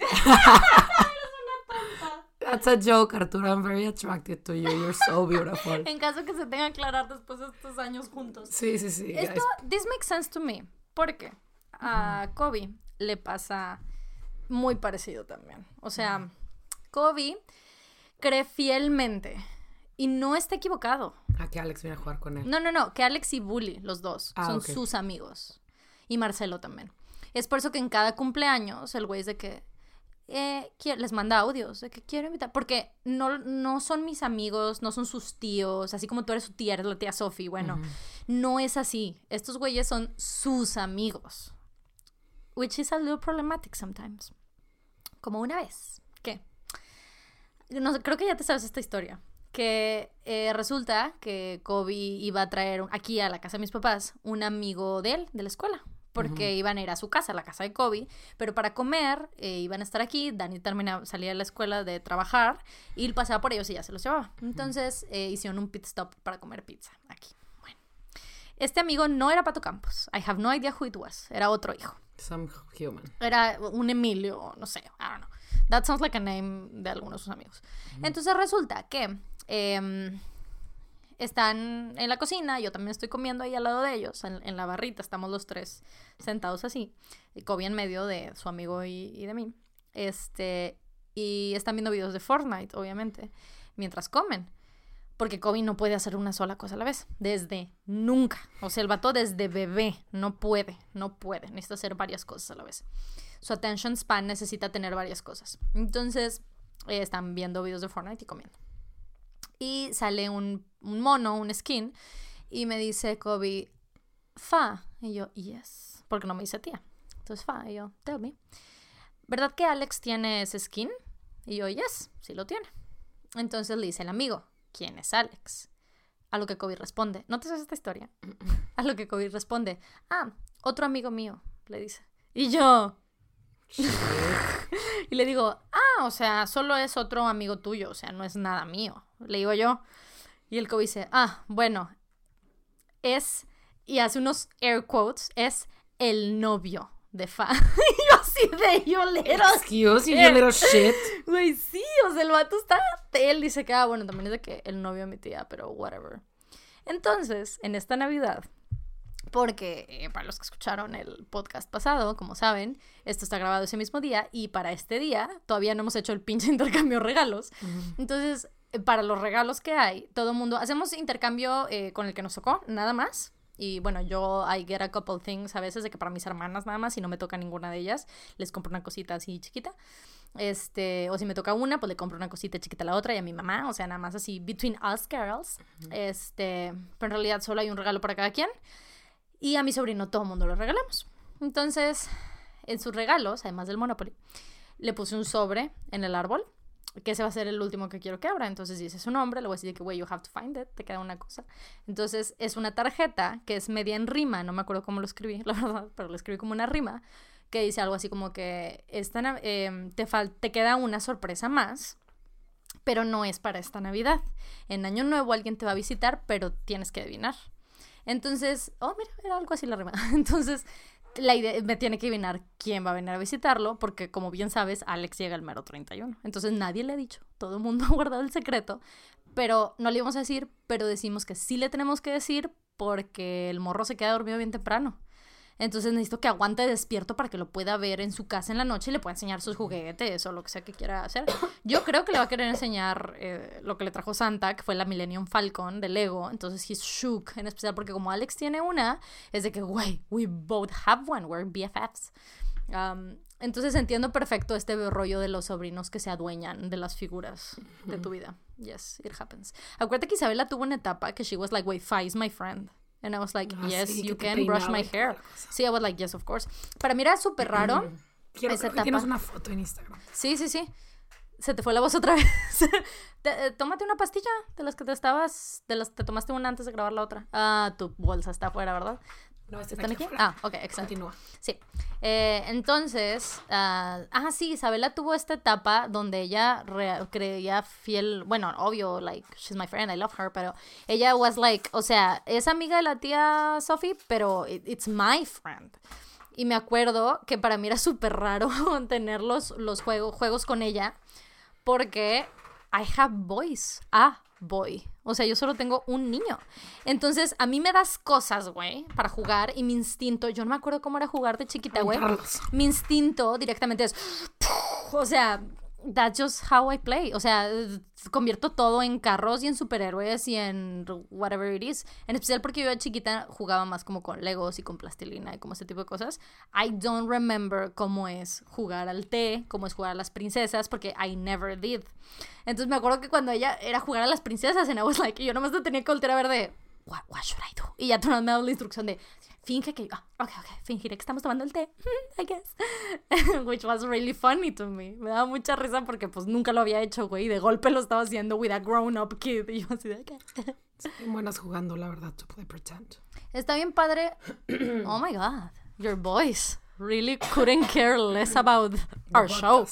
That's a joke, Arturo. I'm very attracted to you. You're so beautiful. En caso que se tenga que aclarar después de estos años juntos. Sí, sí, sí. Esto, guys. this makes sense to me. Porque a Kobe le pasa muy parecido también. O sea, Kobe cree fielmente y no está equivocado. A que Alex viene a jugar con él. No, no, no, que Alex y Bully, los dos, Ah, son ok. sus amigos. Y Marcelo también. Es por eso que en cada cumpleaños el güey es de que eh, quiere- les manda audios de que quiero invitar. Porque no, no son mis amigos, no son sus tíos, así como tú eres su tía, eres la tía Sophie. Bueno, Ujú. no es así. Estos güeyes son sus amigos. Which is a little problematic sometimes. Como una vez. ¿Qué? No sé, creo que ya te sabes esta historia. Que eh, resulta que Kobe iba a traer un- aquí a la casa de mis papás un amigo de él, de la escuela. Porque Ujú. iban a ir a su casa, a la casa de Kobe. Pero para comer, eh, iban a estar aquí. Dani terminaba, salía de la escuela de trabajar. Y él pasaba por ellos y ya se los llevaba. Entonces eh, hicieron un pit stop para comer pizza aquí. Bueno. Este amigo no era Pato Campos. I have no idea who it was. Era otro hijo. Some human. Era un Emilio, no sé, I don't know. That sounds like a name de algunos de sus amigos. Entonces resulta que eh, están en la cocina, yo también estoy comiendo ahí al lado de ellos, en, en la barrita, estamos los tres sentados así, y Kobe en medio de su amigo y, y de mí. Este, y están viendo videos de Fortnite, obviamente, mientras comen. Porque Kobe no puede hacer una sola cosa a la vez. Desde nunca. O sea, el vato desde bebé no puede. No puede. Necesita hacer varias cosas a la vez. Su attention span necesita tener varias cosas. Entonces, eh, están viendo videos de Fortnite y comiendo. Y sale un, un mono, un skin. Y me dice Kobe, Fa. Y yo, yes. Porque no me dice tía. Entonces, Fa. Y yo, tell me. ¿Verdad que Alex tiene ese skin? Y yo, yes. Sí lo tiene. Entonces le dice el amigo, ¿quién es Alex? A lo que Kobe responde, ¿no te sabes esta historia? A lo que Kobe responde, ah, otro amigo mío, le dice. Y yo... y le digo, ah, o sea, solo es otro amigo tuyo, o sea, no es nada mío. Le digo yo. Y el Kobe dice, ah, bueno, es, y hace unos air quotes, es el novio de Fa. Y yo así de, yo lero. Excuse you, you little shit. Güey, sí, o sea, el vato está... Él dice que, ah, bueno, también es de que el novio de mi tía, pero whatever. Entonces, en esta Navidad, porque eh, para los que escucharon el podcast pasado, como saben, esto está grabado ese mismo día, y para este día todavía no hemos hecho el pinche intercambio de regalos. Ujú. Entonces, eh, para los regalos que hay, todo el mundo... Hacemos intercambio eh, con el que nos tocó, nada más. Y bueno, yo I get a couple things a veces de que para mis hermanas nada más, si no me toca ninguna de ellas, les compro una cosita así chiquita. Este, o si me toca una, pues le compro una cosita chiquita a la otra y a mi mamá, o sea, nada más así, between us girls. Uh-huh. Este, pero en realidad solo hay un regalo para cada quien. Y a mi sobrino todo el mundo lo regalamos. Entonces, en sus regalos, además del Monopoly, le puse un sobre en el árbol, que ese va a ser el último que quiero que abra. Entonces dice su nombre, le voy a decir que, güey, you have to find it, te queda una cosa. Entonces es una tarjeta que es media en rima, no me acuerdo cómo lo escribí, la verdad, pero lo escribí como una rima, que dice algo así como que esta, eh, te, fal- te queda una sorpresa más, pero no es para esta Navidad. En Año Nuevo alguien te va a visitar, pero tienes que adivinar. Entonces, oh, mira, era algo así la rima. Entonces... la idea me tiene que adivinar quién va a venir a visitarlo, porque como bien sabes, Alex llega el mero treinta y uno. Entonces nadie le ha dicho, todo el mundo ha guardado el secreto, pero no le íbamos a decir, pero decimos que sí le tenemos que decir porque el morro se queda dormido bien temprano. Entonces necesito que aguante despierto para que lo pueda ver en su casa en la noche y le pueda enseñar sus juguetes o lo que sea que quiera hacer. Yo creo que le va a querer enseñar eh, lo que le trajo Santa, que fue la Millennium Falcon de Lego. Entonces he's shook, en especial porque como Alex tiene una, es de que, güey, we both have one, we're B F Fs. Um, entonces entiendo perfecto este rollo de los sobrinos que se adueñan de las figuras de tu vida. Yes, it happens. Acuérdate que Isabela tuvo una etapa que she was like, wait, Fa is my friend. And I was like, Ah, yes, sí, you que te can brush peinaba my y toda hair. la cosa. Sí, I was like, yes, of course. Para mí era súper raro Quiero esa que etapa. tienes una foto en Instagram. Sí, sí, sí. Se te fue la voz otra vez. te, eh, tómate una pastilla de las que te estabas... De las que te tomaste una antes de grabar la otra. Ah, tu bolsa está afuera, ¿verdad? No, están, ¿Están aquí aquí? afuera. Ah, ok, excelente. Continúa. Sí. Eh, entonces, ah, ah, sí, Isabela tuvo esta etapa donde ella re- creía fiel, bueno, obvio, like, she's my friend, I love her, pero ella was like, o sea, es amiga de la tía Sophie, pero it- it's my friend. Y me acuerdo que para mí era súper raro tener los, los juego- juegos con ella, porque I have boys, a boy. O sea, yo solo tengo un niño. Entonces, a mí me das cosas, güey, para jugar y mi instinto, yo no me acuerdo cómo era jugar de chiquita, güey. Aventarlos. Mi instinto directamente es, o sea, that's just how I play. O sea, convierto todo en carros y en superhéroes y en whatever it is. En especial porque yo de chiquita jugaba más como con Legos y con plastilina y como ese tipo de cosas. I don't remember cómo es jugar al té, cómo es jugar a las princesas, porque I never did. Entonces me acuerdo que cuando ella era jugar a las princesas, and I was like, yo nomás te tenía que voltear a ver de, what, what should I do? Y ya tú no me das la instrucción de, finge que, ah, ok, ok, fingiré que estamos tomando el té, I guess. Which was really funny to me. Me daba mucha risa porque pues nunca lo había hecho, güey, y de golpe lo estaba haciendo with a grown-up kid. Y yo así de, ok. Son buenas jugando, la verdad, to play pretend. Está bien padre. Oh my God, your boys really couldn't care less about our show.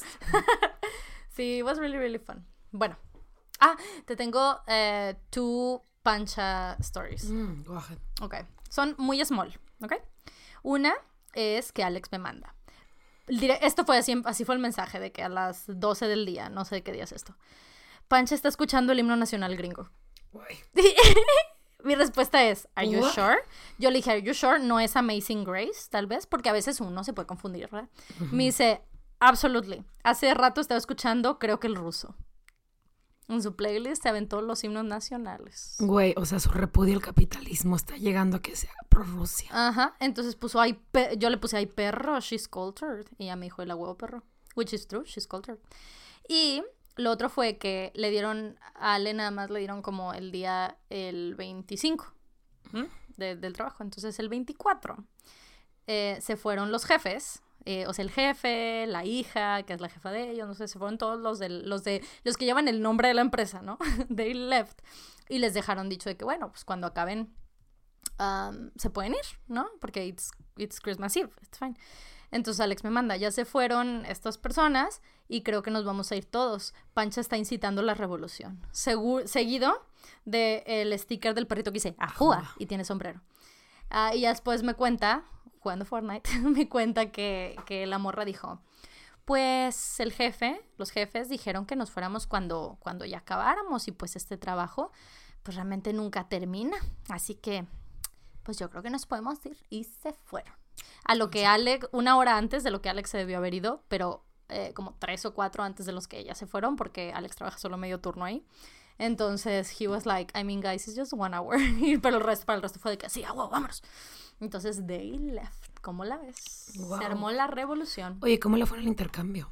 Sí, it was really, really fun. Bueno. Ah, te tengo eh, two pancha stories. Mm, go ahead. Ok. Son muy small, ¿ok? Una es que Alex me manda. Dire- Esto fue así, así fue el mensaje de que a las doce del día, no sé de qué día es esto. Pancha está escuchando el himno nacional gringo. Guay. Mi respuesta es, ¿Are you What? sure? Yo le dije, ¿Are you sure? No es Amazing Grace, tal vez, porque a veces uno se puede confundir, ¿verdad? Uh-huh. Me dice, absolutely. Hace rato estaba escuchando, creo que el ruso. En su playlist se aventó los himnos nacionales. Güey, o sea, su repudio al capitalismo está llegando a que sea pro Rusia. Ajá, entonces puso, ay, pe- yo le puse, ay, perro, she's cultured. Y ella me dijo, el huevo perro. Which is true, she's cultured. Y lo otro fue que le dieron, a Ale nada más le dieron como el día el veinticinco ¿m? de, del trabajo. Entonces el veinticuatro eh, se fueron los jefes. Eh, o sea, el jefe, la hija, que es la jefa de ellos, no sé, se fueron todos los de los, de, los que llevan el nombre de la empresa, ¿no? They left. Y les dejaron dicho de que, bueno, pues cuando acaben um, se pueden ir, ¿no? Porque it's, it's Christmas Eve, it's fine. Entonces Alex me manda, ya se fueron estas personas y creo que nos vamos a ir todos. Pancha está incitando la revolución. Segu- seguido del sticker del perrito que dice, ajúa, y tiene sombrero. Uh, y ya después me cuenta, jugando Fortnite, me cuenta que, que la morra dijo, pues el jefe, los jefes dijeron que nos fuéramos cuando, cuando ya acabáramos y pues este trabajo pues realmente nunca termina. Así que pues yo creo que nos podemos ir y se fueron. A lo que Alex, una hora antes de lo que Alex se debió haber ido, pero eh, como tres o cuatro antes de los que ellas se fueron porque Alex trabaja solo medio turno ahí. Entonces, he was like, I mean, guys, it's just one hour. Pero el resto, para el resto fue de que, sí, ah, wow, vámonos. Entonces, they left. ¿Cómo la ves? Wow. Se armó la revolución. Oye, ¿cómo le fue en el intercambio?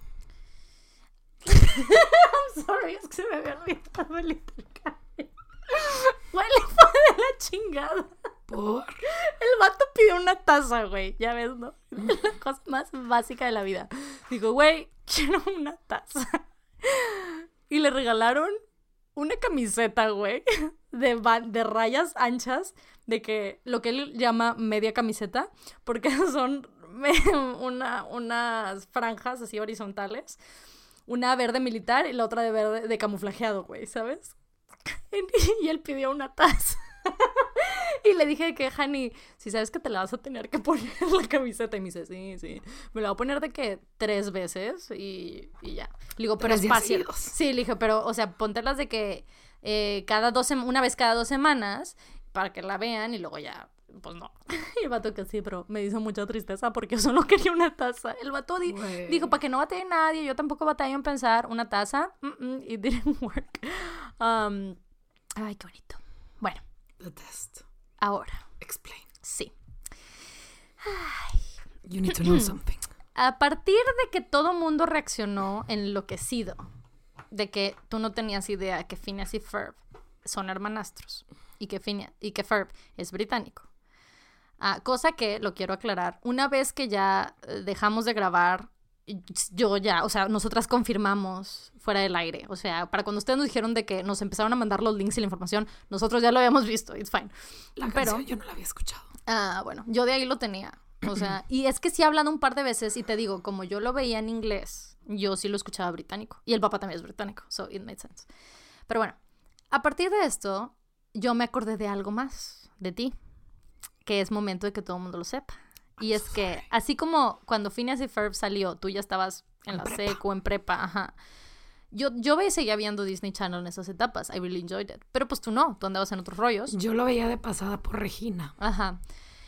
I'm sorry, es que se me había olvidado el intercambio. Güey, le fue de la chingada. ¿Por? El vato pidió una taza, güey. Ya ves, ¿no? La cosa más básica de la vida. Digo, güey, quiero una taza. Y le regalaron una camiseta, güey, de, ba- de rayas anchas, de que lo que él llama media camiseta, porque son me- una, unas franjas así horizontales, una verde militar y la otra de verde de camuflajeado, güey, ¿sabes? Y él pidió una taza. Y le dije que, Hani, si sabes que te la vas a tener que poner la camiseta. Y me dice, sí, sí. Me la voy a poner de que tres veces y, y ya. Le digo, pero Tres días espacio. seguidos. Sí, le dije, pero, o sea, póntelas de que eh, cada dos, sem- una vez cada dos semanas para que la vean y luego ya, pues no. Y el vato que sí, pero me hizo mucha tristeza porque yo solo quería una taza. El vato di- dijo, para que no batalle nadie, yo tampoco batallo en pensar, una taza. Mm-mm, it didn't work. Um, ay, qué bonito. Bueno. The test. Ahora. Explain. Sí. You need to know something. A partir de que todo mundo reaccionó enloquecido, de que tú no tenías idea que Phineas y Ferb son hermanastros y que, Phineas, y que Ferb es británico. Ah, cosa que, lo quiero aclarar, una vez que ya eh, dejamos de grabar, yo ya, o sea, nosotras confirmamos fuera del aire. O sea, para cuando ustedes nos dijeron de que nos empezaron a mandar los links y la información, nosotros ya lo habíamos visto, it's fine. La Pero canción yo no la había escuchado. Ah, bueno, yo de ahí lo tenía. O sea, y es que sí he hablado un par de veces y te digo, como yo lo veía en inglés, yo sí lo escuchaba británico. Y el papá también es británico, so it made sense. Pero bueno, a partir de esto, yo me acordé de algo más de ti, que es momento de que todo el mundo lo sepa. Y es que, así como cuando Phineas y Ferb salió, tú ya estabas en la secu, en prepa, ajá. Yo, yo veía, seguía viendo Disney Channel en esas etapas. I really enjoyed it. Pero pues tú no, tú andabas en otros rollos. Yo lo veía de pasada por Regina. Ajá.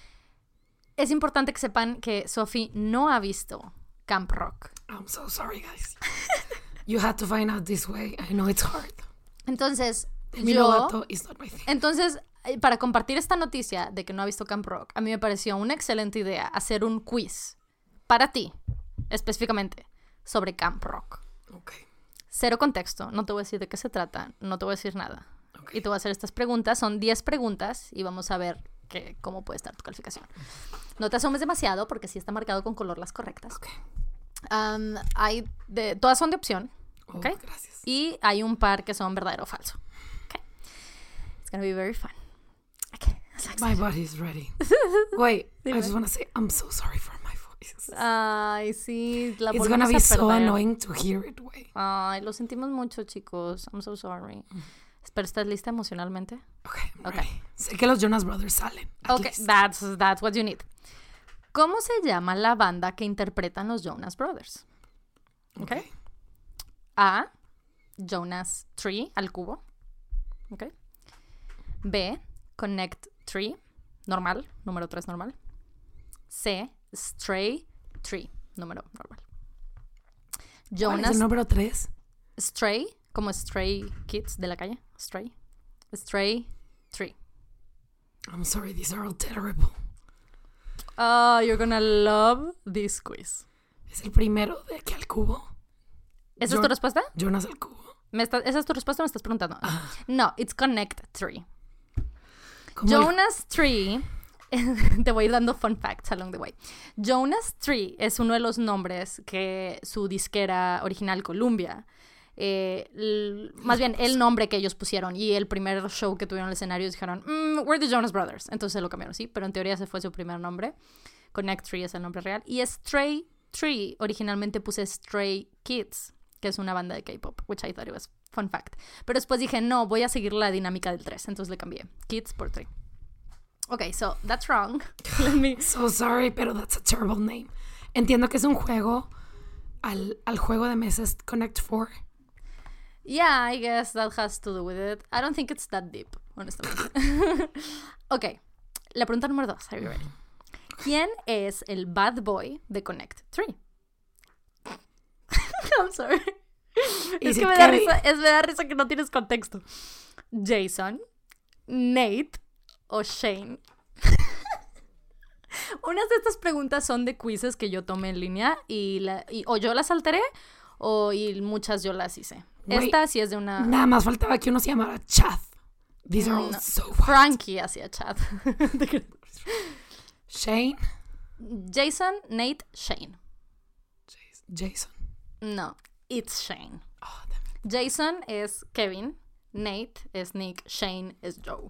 Es importante que sepan que Sophie no ha visto Camp Rock. I'm so sorry, guys. You had to find out this way. I know it's hard. Entonces, Demi yo... Lovato is not my thing. Entonces, para compartir esta noticia de que no ha visto Camp Rock, a mí me pareció una excelente idea hacer un quiz para ti, específicamente, sobre Camp Rock. Ok. Cero contexto, no te voy a decir de qué se trata, no te voy a decir nada. Okay. Y te voy a hacer estas preguntas, son diez preguntas y vamos a ver que, cómo puede estar tu calificación. No te asomes demasiado porque sí está marcado con color las correctas. Okay. Um, hay de, todas son de opción. Oh, Okay. Gracias. Y hay un par que son verdadero o falso. Okay. It's gonna be very fun. Okay. My body's ready. Wait, Dime. I just want to say I'm so sorry for my voice. Ay, sí, la It's volvemos gonna be a so perder. annoying to hear it, güey. Ay, lo sentimos mucho, chicos. I'm so sorry. Pero ¿estás lista emocionalmente? Okay, I'm Okay. ready. Sé que los Jonas Brothers salen. at Okay, least. that's, that's what you need. ¿Cómo se llama la banda que interpretan los Jonas Brothers? Okay. Okay. A. Jonas Tree, al cubo. Okay. B. Connect Tree, normal, número tres normal. C. Stray Tree, número normal. ¿Cuál es Jonas el número tres? Stray, como Stray Kids de la calle. Stray. Stray Tree. I'm sorry, these are all terrible. Oh, you're gonna love this quiz. ¿Es el primero de aquí al cubo? ¿Esa Jo- es tu respuesta? Jonas al cubo. ¿Me está- ¿Esa es tu respuesta o me estás preguntando? Ah. No, it's Connect Tree. ¿Cómo el- Jonas Tree, te voy a ir dando fun facts along the way. Jonas Tree es uno de los nombres que su disquera original Columbia, eh, l- más bien el nombre que ellos pusieron y el primer show que tuvieron en el escenario dijeron, mm, we're the Jonas Brothers, entonces lo cambiaron, sí, pero en teoría ese fue su primer nombre. Connect Tree es el nombre real y Stray Tree, originalmente puse Stray Kids, que es una banda de K-pop, which I thought it was fun fact. Pero después dije, no, voy a seguir la dinámica del tres, entonces le cambié. Kids por Tree. Ok, so that's wrong. Let me... So sorry, pero that's a terrible name. Entiendo que es un juego al, al juego de mesas Connect Four. Yeah, I guess that has to do with it. I don't think it's that deep, honestamente. Ok, la pregunta número dos. Are you ready? ¿Quién es el bad boy de Connect Tree? I'm sorry. Es Is que it me da, Kevin? risa, es, me da risa que no tienes contexto. Jason, Nate o Shane. Unas de estas preguntas son de quizzes que yo tomé en línea y, la, y o yo las alteré o y muchas yo las hice. Wait, Esta sí es de una... Nada más faltaba que uno se llamara Chad. These are all No. so bad. Frankie hacía chat. Shane. Jason, Nate, Shane. Jason. No, it's Shane. Oh, damn it. Jason es Kevin, Nate es Nick, Shane es Joe.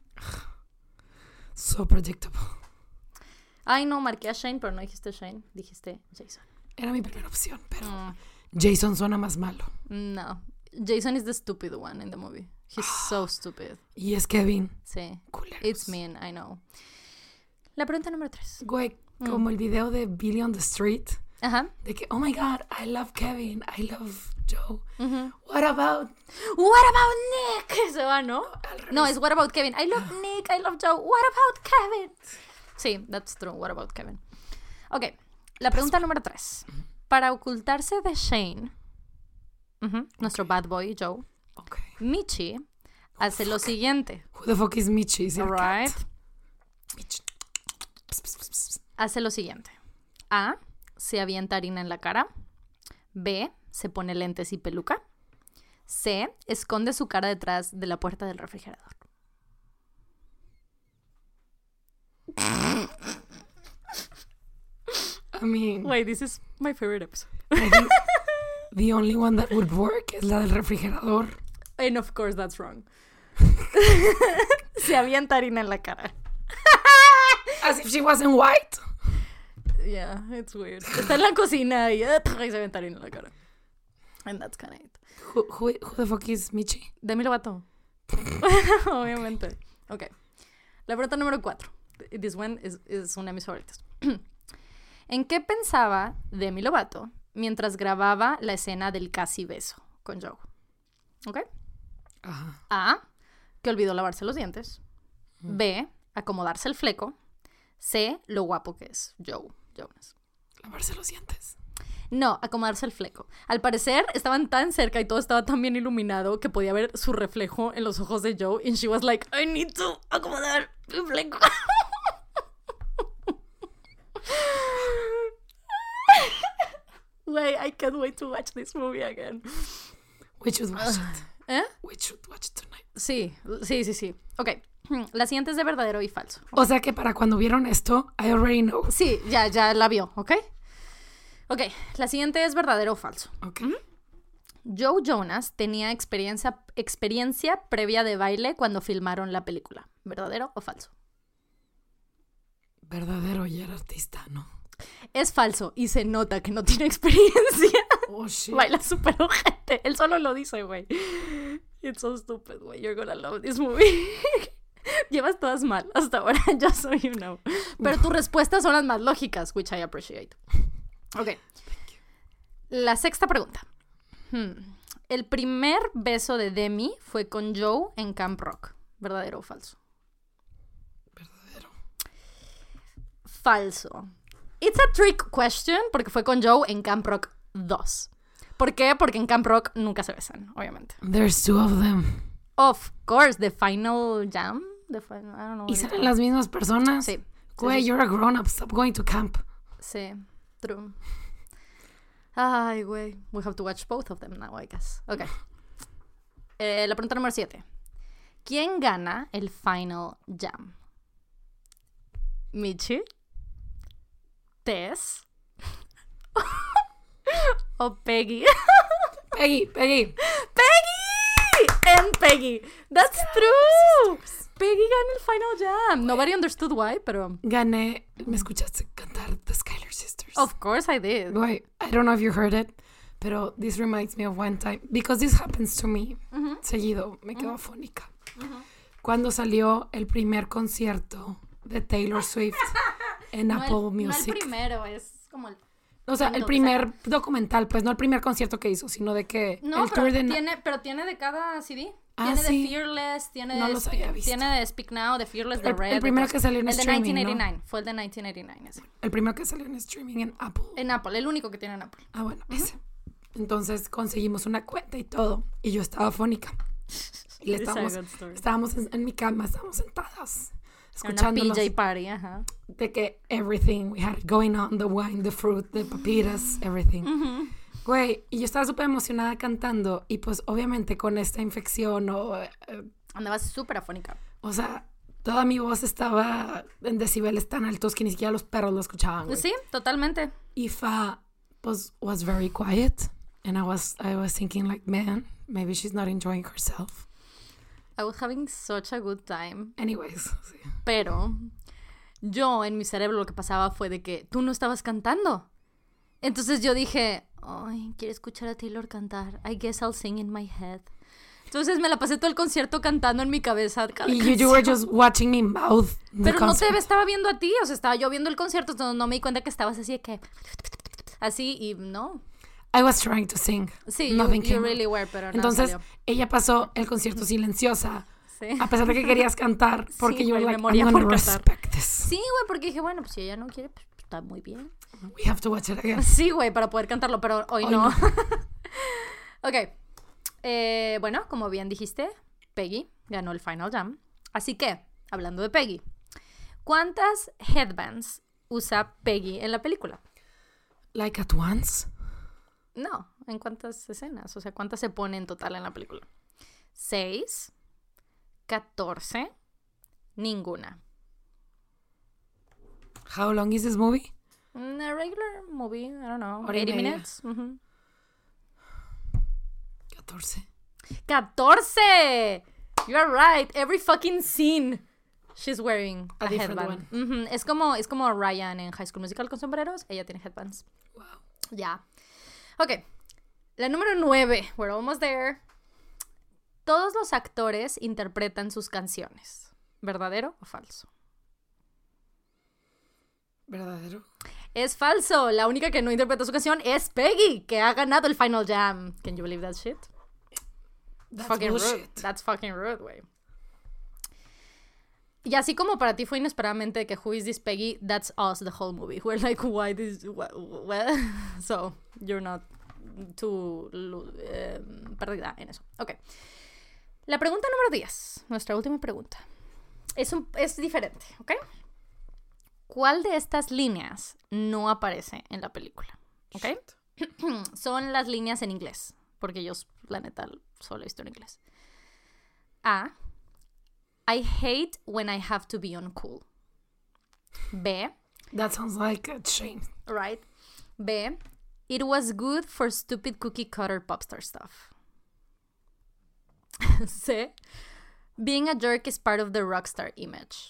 So predictable. Ay, no, marqué a Shane, pero no dijiste Shane, dijiste Jason. Era mi primera opción, pero Mm, Jason suena más malo. no, Jason is the stupid one in the movie. He's so stupid. Y es Kevin. Sí. Culeros. It's mean, I know. La pregunta número tres. Güey, Mm. como el video de Billy on the Street. Ajá. De que, oh my God, I love Kevin. I love Joe. Ujú. What about... What about Nick? Se va, ¿no? Al revés. No, es what about Kevin. I love Nick, I love Joe. What about Kevin? Sí, that's true. What about Kevin? Ok, la pregunta número tres. Para ocultarse de Shane, ujú, nuestro bad boy Joe, Okay. Michi hace lo siguiente. Who the fuck is Michi? Is it a Alright. cat? Michi. Pss, pss, pss, pss. Hace lo siguiente. A, se avienta harina en la cara. B, se pone lentes y peluca. C, esconde su cara detrás de la puerta del refrigerador. I mean, Wait, this is my favorite episode. I think the only one that would work es la del refrigerador. And of course that's wrong. Se avienta harina en la cara. As if she wasn't white. Yeah, it's weird. Está en la cocina y, y se aventa harina en la cara. And that's kind of it. Who, who, who the fuck is Michi? Demi Lovato. Obviamente. Ok. La pregunta número cuatro. This one is, is una de mis favoritas. ¿En qué pensaba Demi Lovato mientras grababa la escena del casi beso con Joe? ¿Ok? Ajá. A. Que olvidó lavarse los dientes. B. Acomodarse el fleco. C. Lo guapo que es Joe Jonas. Lavarse los dientes. No, acomodarse el fleco. Al parecer estaban tan cerca y todo estaba tan bien iluminado que podía ver su reflejo en los ojos de Joe. And she was like, I need to acomodar el fleco. Wait, I can't wait to watch this movie again. We should watch it. ¿Eh? We should watch it tonight. Sí, sí, sí, sí. Ok. La siguiente es de verdadero y falso. O sea que para cuando vieron esto, I already know. Sí, ya, ya la vio, ¿ok? Ok, la siguiente es verdadero o falso. Ok. Joe Jonas tenía experiencia, experiencia previa de baile cuando filmaron la película. ¿Verdadero o falso? Verdadero, y era artista, ¿no? Es falso y se nota que no tiene experiencia. Oh, shit. Baila súper ojete. Él solo lo dice, güey. It's so stupid, güey. You're gonna love this movie. Llevas todas mal hasta ahora, just so you know. Pero tus respuestas son las más lógicas, which I appreciate. Ok. La sexta pregunta. Hmm. El primer beso de Demi fue con Joe en Camp Rock. ¿Verdadero o falso? Verdadero. Falso. It's a trick question porque fue con Joe en Camp Rock dos. ¿Por qué? Porque en Camp Rock nunca se besan, obviamente. There's two of them. Of course, the final jam. The final, I don't know. ¿Y serán las mismas personas? Sí. Güey, sí, you're a grown-up. Stop going to camp. Sí, true. Ay, güey. We have to watch both of them now, I guess. Ok. Eh, la pregunta número siete. ¿Quién gana el final jam? ¿Michi? ¿Tess? ¿O Peggy? Peggy, Peggy. ¡Peggy! And Peggy. That's true. Peggy gana el final jam. Nobody understood why, pero... Gané. ¿Me escuchaste cantar The Skylar Sisters? Of course I did. Boy, I don't know if you heard it, pero this reminds me of one time. Because this happens to me. Uh-huh. Seguido. Me quedo uh-huh. afónica. Uh-huh. Cuando salió el primer concierto de Taylor Swift en no Apple el, Music. No el primero, es como el... O sea, el primer documental, pues no el primer concierto que hizo, sino de que no, el pero tour de... tiene, pero tiene de cada C D. Ah, tiene sí. de Fearless, tiene no de los había visto. Tiene de Speak Now, de Fearless, de el, Red. El primero de, que salió en el streaming, de nineteen eighty-nine, ¿no? fue el de nineteen eighty-nine ese. El primero que salió en streaming en Apple. En Apple, el único que tiene en Apple. Ah, bueno, uh-huh. ese. Entonces conseguimos una cuenta y todo, y yo estaba afónica. Y le estábamos, estábamos en, en mi cama, estábamos sentadas. Escuchándonos una P J party, ajá. De que everything we had going on, the wine, the fruit, the papitas, everything. Uh-huh. Güey, y yo estaba súper emocionada cantando y pues obviamente con esta infección o... Uh, andaba súper afónica. O sea, toda mi voz estaba en decibeles tan altos que ni siquiera los perros lo escuchaban, güey. Sí, totalmente. Y Fa pues was very quiet and I was, I was thinking like, man, maybe she's not enjoying herself. I was having such a good time. Anyways, sí. Pero yo en mi cerebro lo que pasaba fue de que tú no estabas cantando. Entonces yo dije, ay, quiero escuchar a Taylor cantar. I guess I'll sing in my head. Entonces me la pasé todo el concierto cantando en mi cabeza. Cada y you, you were just watching me mouth the Pero concert. No te estaba viendo a ti, o sea, estaba yo viendo el concierto, entonces no me di cuenta que estabas así de que... Así y no... I was trying to sing. Sí, Nothing you, you came really were, pero no Entonces, salió. ella pasó el concierto silenciosa. Sí. A pesar de que querías cantar, porque sí, yo güey, like, me moría I'm gonna por respect cantar. this. Sí, güey, porque dije, bueno, pues si ella no quiere, pues está muy bien. We have to watch it again. Sí, güey, para poder cantarlo, pero hoy, hoy no. no. Ok. Eh, bueno, como bien dijiste, Peggy ganó el Final Jam. Así que, hablando de Peggy, ¿cuántas headbands usa Peggy en la película? Like at once? No, ¿en cuántas escenas? O sea, ¿cuántas se pone en total en la película? ¿Seis? ¿Catorce? Ninguna. How long is this movie? A regular movie, I don't know. Hora y eighty media. minutes. Uh-huh. catorce. ¡catorce! You're right. Every fucking scene. She's wearing a, A different headband. Ujú, Es como es como Ryan en High School Musical con sombreros. Ella tiene headbands. Wow. Ya. Ok. La número nueve. We're almost there. Todos los actores interpretan sus canciones. ¿Verdadero o falso? ¿Verdadero? Es falso. La única que no interpreta su canción es Peggy, que ha ganado el Final Jam. Can you believe that shit? That's Fucking rude. bullshit. That's fucking rude, güey. Y así como para ti fue inesperadamente que who is this Peggy, that's us the whole movie. We're like, why this, what, what? So, you're not too eh, perdida en eso. Ok. La pregunta número diez, nuestra última pregunta, es, un, es diferente, ¿ok? ¿Cuál de estas líneas no aparece en la película? ¿Ok? Son las líneas en inglés, porque yo, la neta, solo he visto en inglés. A. I hate when I have to be uncool. B. That sounds like a shame. Right. B. It was good for stupid cookie cutter popstar stuff. C. Being a jerk is part of the rockstar image.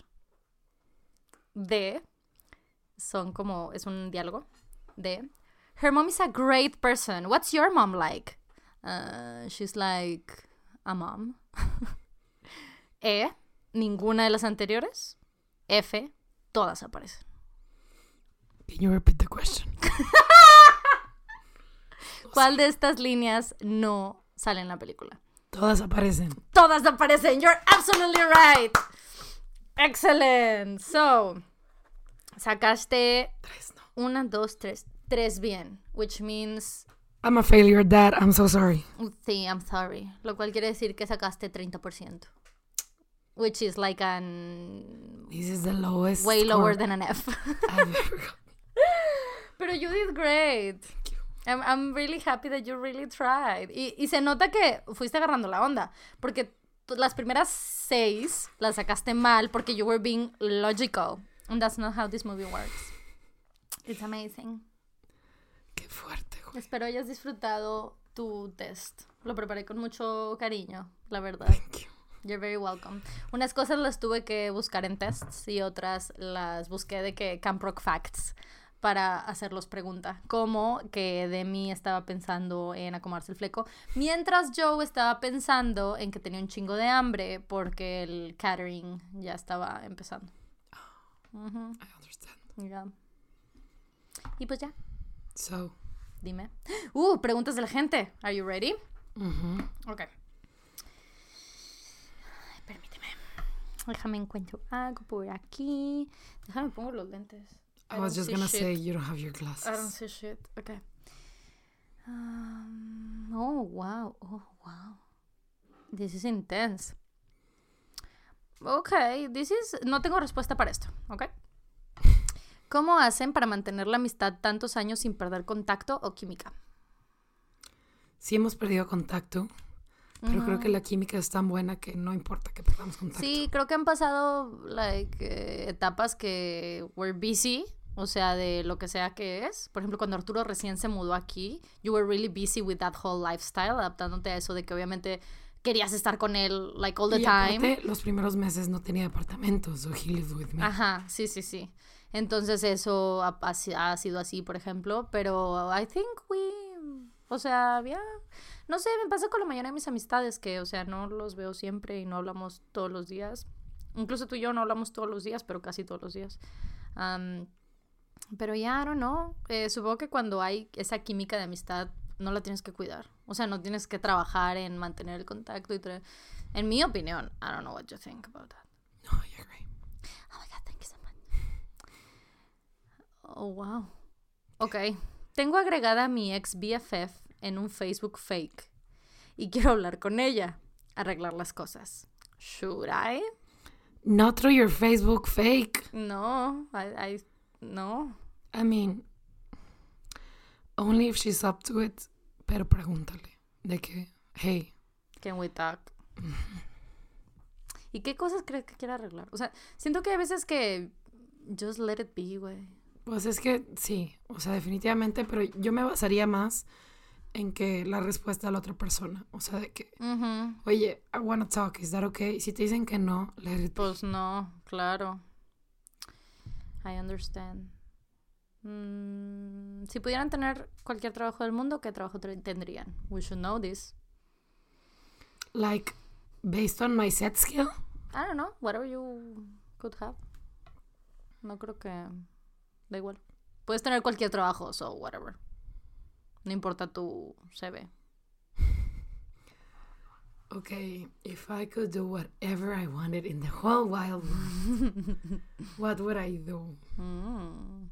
D. Son como, es un diálogo. D. Her mom is a great person. What's your mom like? Uh, she's like a mom. E. Ninguna de las anteriores. F. Todas aparecen. Can you repeat the question? ¿Cuál de estas líneas no sale en la película? Todas aparecen. Todas aparecen. You're absolutely right. Excellent. So, sacaste Tres, no. una, dos, tres. Tres bien. Which means, I'm a failure, Dad. I'm so sorry. sí, I'm sorry. Lo cual quiere decir que sacaste treinta por ciento. Which is like an... This is the lowest way score lower than an F. I've ever got. Pero you did great. Thank you. I'm, I'm really happy that you really tried. Y, y se nota que fuiste agarrando la onda. Porque t- las primeras seis las sacaste mal porque you were being logical. And that's not how this movie works. It's amazing. Qué fuerte, güey. Espero hayas disfrutado tu test. Lo preparé con mucho cariño, la verdad. Thank you. You're very welcome. Unas cosas las tuve que buscar en tests y otras las busqué de que Camp Rock Facts para hacerlos pregunta. Como que Demi estaba pensando en acomodarse el fleco, mientras Joe estaba pensando en que tenía un chingo de hambre porque el catering ya estaba empezando. Uh-huh. I understand. Yeah. Y pues ya, So. dime. Uh, preguntas de la gente. Are you ready? Mhm. Ok. Permíteme. Déjame encuentro algo por aquí. Déjame pongo los lentes. I was don't just see gonna shit. say you don't have your glasses. I don't see shit. Okay. Um, oh, wow. Oh, wow. This is intense. Ok, this is... No tengo respuesta para esto, ¿ok? ¿Cómo hacen para mantener la amistad tantos años sin perder contacto o química? Sí hemos perdido contacto, pero Ujú. creo que la química es tan buena que no importa que perdamos contacto. Sí, creo que han pasado like, eh, etapas que were busy, o sea, de lo que sea que es. Por ejemplo, cuando Arturo recién se mudó aquí, you were really busy with that whole lifestyle, adaptándote a eso de que obviamente querías estar con él like all the Y time. aparte, los primeros meses no tenía departamento, so he lived with me. Ajá, sí, sí, sí. Entonces eso ha, ha, ha sido así, por ejemplo, pero I think we, o sea, ya, no sé, me pasa con la mayoría de mis amistades que, o sea, no los veo siempre y no hablamos todos los días. Incluso tú y yo no hablamos todos los días, pero casi todos los días. Um, pero ya, I don't know. Eh, supongo que cuando hay esa química de amistad, no la tienes que cuidar. O sea, no tienes que trabajar en mantener el contacto. Y tra- en mi opinión, I don't know what you think about that. No, I agree. Oh my God, thank you so much. Oh, wow. Ok. Tengo agregada a mi ex B F F en un Facebook fake y quiero hablar con ella, arreglar las cosas. Should I? Not through your Facebook fake. No, I, I, no. I mean, only if she's up to it. Pero pregúntale de que, hey, Can we talk? ¿Y qué cosas crees que quiere arreglar? O sea, siento que hay veces que just let it be, güey. pues es que sí, o sea, definitivamente, pero yo me basaría más en que la respuesta a la otra persona, o sea, de que, Ujú. oye, I wanna talk, is that okay? Si te dicen que no, let it be. Pues no, claro. I understand. Mm, si pudieran tener cualquier trabajo del mundo, ¿qué trabajo tre- tendrían? We should know this. Like, based on my set skill? I don't know, whatever you could have. No creo que... Da igual. Puedes tener cualquier trabajo, so whatever. No importa tu C V. Okay, if I could do whatever I wanted in the whole wild world, what would I do? Mm.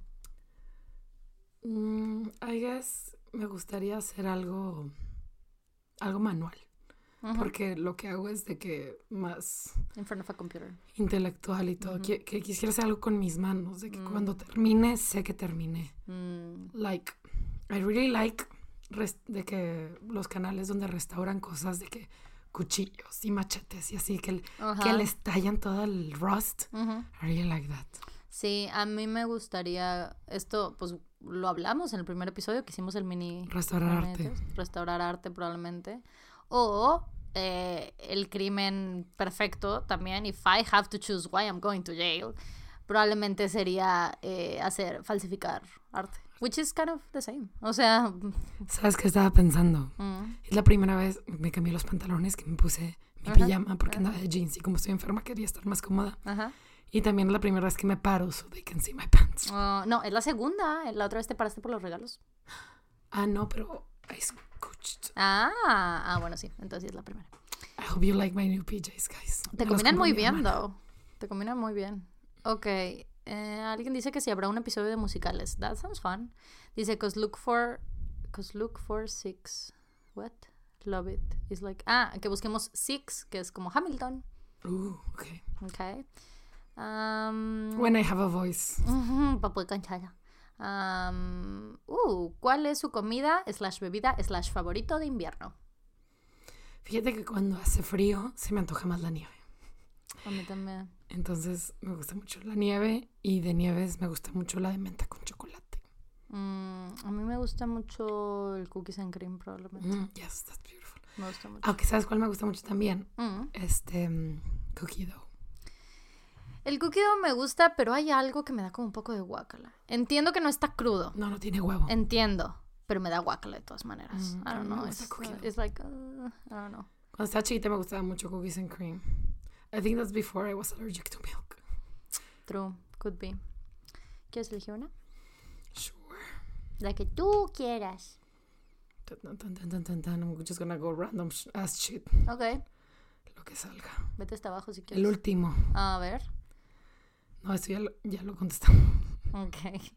Mm, I guess me gustaría hacer algo, algo manual. Uh-huh. Porque lo que hago es de que más In front of a computer. intelectual y todo. Ujú. que, que quisiera hacer algo con mis manos. De que Mm. cuando termine, sé que terminé. Mm. Like, I really like res- de que los canales donde restauran cosas de que cuchillos y machetes y así, que, Ajá. que les tallan todo el rust. Ujú. I really like that. Sí, a mí me gustaría... Esto, pues, lo hablamos en el primer episodio que hicimos el mini... Restaurar arte. Gabinetes. Restaurar arte, probablemente. O eh, el crimen perfecto también. If I have to choose why I'm going to jail, probablemente sería eh, hacer, falsificar arte. Which is kind of the same. O sea... ¿Sabes qué estaba pensando? mm, Es la primera vez me cambié los pantalones, que me puse mi Ajá. pijama porque andaba de jeans y como estoy enferma quería estar más cómoda. Ajá. Y también es la primera vez que me paro so they can see my pants. Oh, no, es la segunda. La otra vez te paraste por los regalos. Ah, no, pero I scooched. Ah, ah, bueno, sí. Entonces sí es la primera. I hope you like my new P Js, guys. Te Me los combinan compró muy mi bien, hermana. though. Te combinan muy bien. Ok. Eh, alguien dice que si habrá un episodio de musicales. That sounds fun. Dice, cause look for... Cause look for six... What? Love it. It's like... Ah, que busquemos Six, que es como Hamilton. Uh, okay. Ok. Um, When I have a voice. ujú, Papu canchada. Um, uh, ¿cuál es su comida slash bebida slash favorito de invierno? Fíjate que cuando hace frío se me antoja más la nieve. A mí también. Entonces me gusta mucho la nieve y de nieves me gusta mucho la de menta con chocolate. Mm, a mí me gusta mucho el cookies and cream, probablemente. Mm, yes, that's beautiful. Me gusta mucho. Aunque ¿sabes cuál me gusta mucho también? Mm. Este, um, cookie dough. El cookie dough me gusta, pero hay algo que me da como un poco de guácala. Entiendo que no está crudo. No, no tiene huevo. Entiendo. Pero me da guácala de todas maneras. Mm, I a don't mí me know. gusta It's, cookie uh, dough. it's like, uh, I don't know. Cuando estaba chiquita me gustaba mucho cookies and cream. I think that's before I was allergic to milk. True. Could be. ¿Quieres elegir una? Sure. La que tú quieras. Tan, tan, tan, tan, tan, tan. I'm just gonna go random sh- ass shit. Ok. Lo que salga. Vete hasta abajo si El quieres. último. A ver. No, esto ya lo, ya lo contestamos. Ok.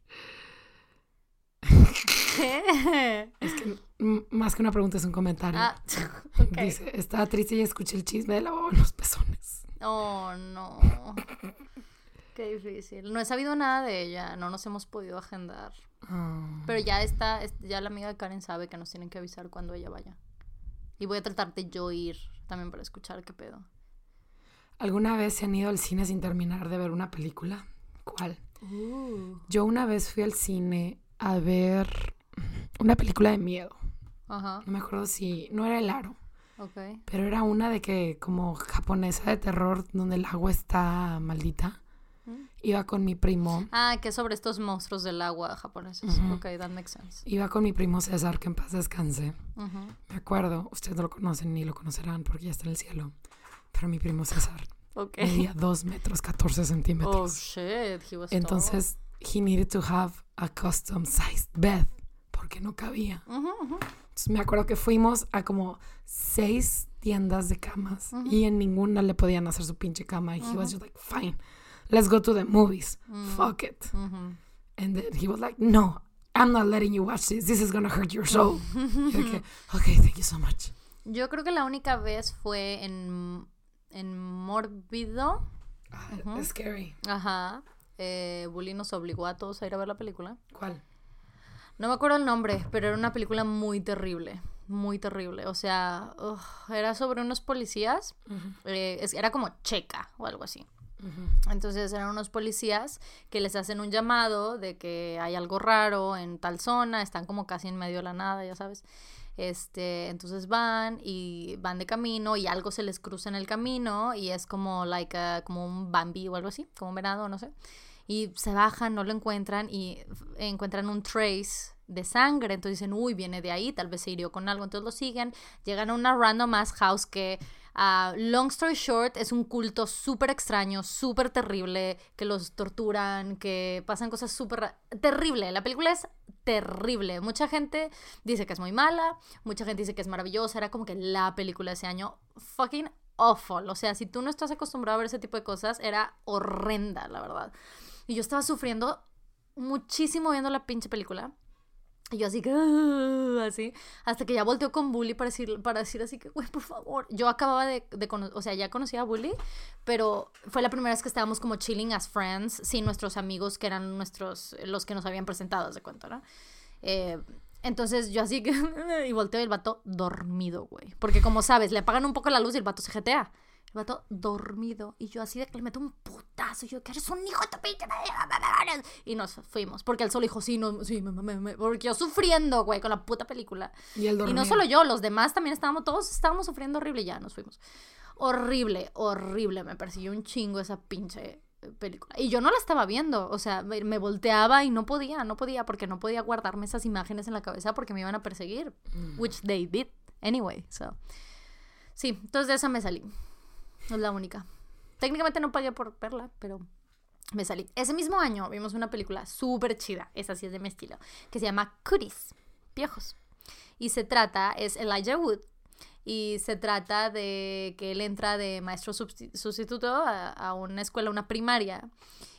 ¿Qué? Es que m- más que una pregunta es un comentario. Ah, ok. Dice, estaba triste y escuché el chisme de la baba en los pezones. Oh, no. Qué difícil. No he sabido nada de ella. No nos hemos podido agendar. Ah. Pero ya está, es- ya la amiga de Karen sabe que nos tienen que avisar cuando ella vaya. Y voy a tratar de yo ir también para escuchar qué pedo. ¿Alguna vez se han ido al cine sin terminar de ver una película? ¿Cuál? Uh. Yo una vez fui al cine a ver una película de miedo. Ajá, No me acuerdo si... No era El Aro, ok. pero era una de que como japonesa de terror donde el agua está maldita. Mm. Iba con mi primo. Ah, que es sobre estos monstruos del agua japoneses. Ujú. Ok, that makes sense. Iba con mi primo César, que en paz descanse. Ujú. Me acuerdo, ustedes no lo conocen ni lo conocerán porque ya está en el cielo. Pero mi primo César Ok. medía dos metros catorce Oh, centímetros. shit, he was Entonces, he needed to have a custom sized bed porque no cabía. tall. Ujú, ujú. Entonces, me acuerdo que fuimos a como seis tiendas de camas Ujú. y en ninguna le podían hacer su pinche cama. Y he was Ujú. just like, fine, let's go to the movies. Mm. Fuck it. Ujú. And then he was like, no, I'm not letting you watch this. This is gonna hurt your soul. Y yo dije, okay, thank you so much. Yo creo que la única vez fue en, en Mórbido. Ah, Ujú. it's scary. Ajá. Eh, Bully nos obligó a todos a ir a ver la película. ¿Cuál? No me acuerdo el nombre, pero era una película muy terrible. Muy terrible. O sea, ugh, era sobre unos policías. Ujú, eh, es- era como checa o algo así. ujú. Entonces eran unos policías que les hacen un llamado de que hay algo raro en tal zona, están como casi en medio de la nada, ya sabes. Este, entonces van y van de camino y algo se les cruza en el camino y es como, like, a, como un Bambi o algo así, como un venado, no sé. Y se bajan, no lo encuentran y encuentran un trace de sangre. Entonces dicen, uy, viene de ahí, tal vez se hirió con algo. Entonces lo siguen, llegan a una random ass house que, uh, long story short, es un culto súper extraño, súper terrible, que los torturan, que pasan cosas súper... Terrible, la película es terrible. Mucha gente dice que es muy mala, mucha gente dice que es maravillosa. Era como que la película de ese año, fucking awful. O sea, si tú no estás acostumbrado a ver ese tipo de cosas, era horrenda, la verdad. Y yo estaba sufriendo muchísimo viendo la pinche película. Y yo así que... Uh, así. Hasta que ya volteó con Bully para decir, para decir así que, güey, por favor. Yo acababa de, de conocer... O sea, ya conocía a Bully. Pero fue la primera vez que estábamos como chilling as friends. Sin nuestros amigos que eran nuestros... Los que nos habían presentado, de cuenta, ¿no? Eh... Entonces yo así que... Y volteo y el vato dormido, güey. Porque como sabes, le apagan un poco la luz y el vato se jetea. El vato dormido. Y yo así de que le meto un putazo. Y yo, que eres un hijo de tu pinche... Y nos fuimos. Porque él solo dijo, sí, no, sí, me, me, me. Porque yo sufriendo, güey, con la puta película. Y él dormido. Y no solo yo, los demás también estábamos, todos estábamos sufriendo horrible y ya nos fuimos. Horrible, horrible. Me persiguió un chingo esa pinche película. Y yo no la estaba viendo. O sea, me, me volteaba y no podía, no podía. Porque no podía guardarme esas imágenes en la cabeza porque me iban a perseguir. Mm. Which they did anyway. So. Sí, entonces de esa me salí. Es la única. Técnicamente no pagué por verla, pero me salí. Ese mismo año vimos una película súper chida, esa sí es de mi estilo, que se llama Cuties, Piojos. Y se trata, es Elijah Wood, y se trata de que él entra de maestro sustituto a, a una escuela, una primaria,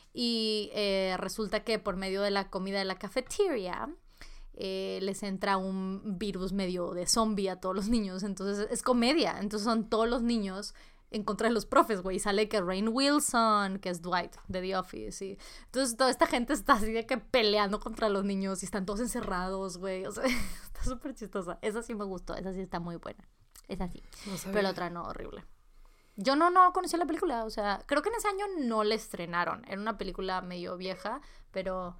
y eh, resulta que por medio de la comida de la cafetería... Eh, les entra un virus medio de zombie a todos los niños. Entonces es comedia. Entonces son todos los niños en contra de los profes, güey. Sale que Rainn Wilson, que es Dwight de The Office. Y entonces toda esta gente está así de que peleando contra los niños y están todos encerrados, güey. O sea, está súper chistosa. Esa sí me gustó. Esa sí está muy buena. Esa sí. No Pero la otra no, horrible. Yo no, no conocía la película. O sea, creo que en ese año no la estrenaron. Era una película medio vieja, pero...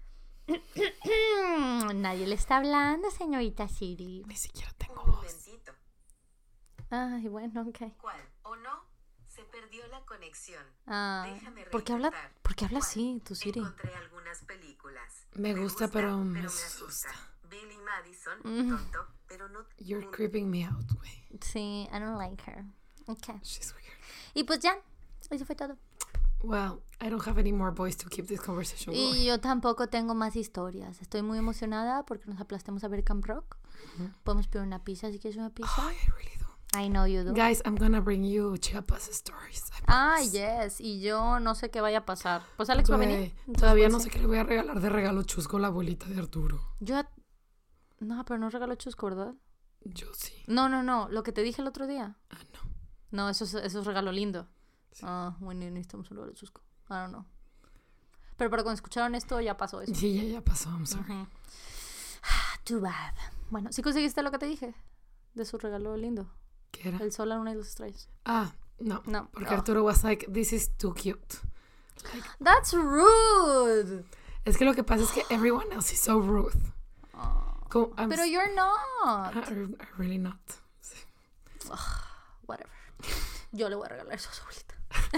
Nadie le está hablando, señorita Siri. Ni siquiera tengo Un voz. momentito. Ay, bueno, ok. ¿Cuál o no? Se perdió la conexión. Ah, Déjame ¿por qué habla, reintentar. ¿por qué habla ¿Cuál? así, tu Siri? Encontré algunas películas. Me gusta, pero me asusta. Billy Madison, Mm. tonto, pero no... You're creeping me out, güey. Sí, I don't like her. Ok. She's weird. Y pues ya, eso fue todo. Well, I don't have any more boys to keep this conversation going. Y yo tampoco tengo más historias. Estoy muy emocionada porque nos aplastemos a ver Camp Rock. Uh-huh. Podemos pedir una pizza si quieres una pizza. Oh, I really do. I know you do. Guys, I'm gonna bring you Chiapas stories. Ah, yes. Y yo no sé qué vaya a pasar. Pues Alex va a venir. Todavía no sé qué le voy a regalar de regalo chusco a la abuelita de Arturo. Yo... No, pero no regalo chusco, ¿verdad? Yo sí. No, no, no. Lo que te dije el otro día. Ah, no. No, eso es, eso es regalo lindo. Sí. Ah, bueno, necesitamos un regalo chusco. I don't know. Pero para cuando escucharon esto ya pasó eso. Sí, ya, ya pasó. I'm sorry. Uh-huh. Too bad. Bueno, ¿sí conseguiste lo que te dije? De su regalo lindo. ¿Qué era? El sol, la luna y las estrellas. Ah, no. No. Porque Oh. Arturo was like, this is too cute. Like, That's rude. es que lo que pasa es que everyone else is so rude. Oh. Como, I'm Pero you're not. I'm really not. Sí. Ugh, whatever. Yo le voy a regalar eso a su abuelita.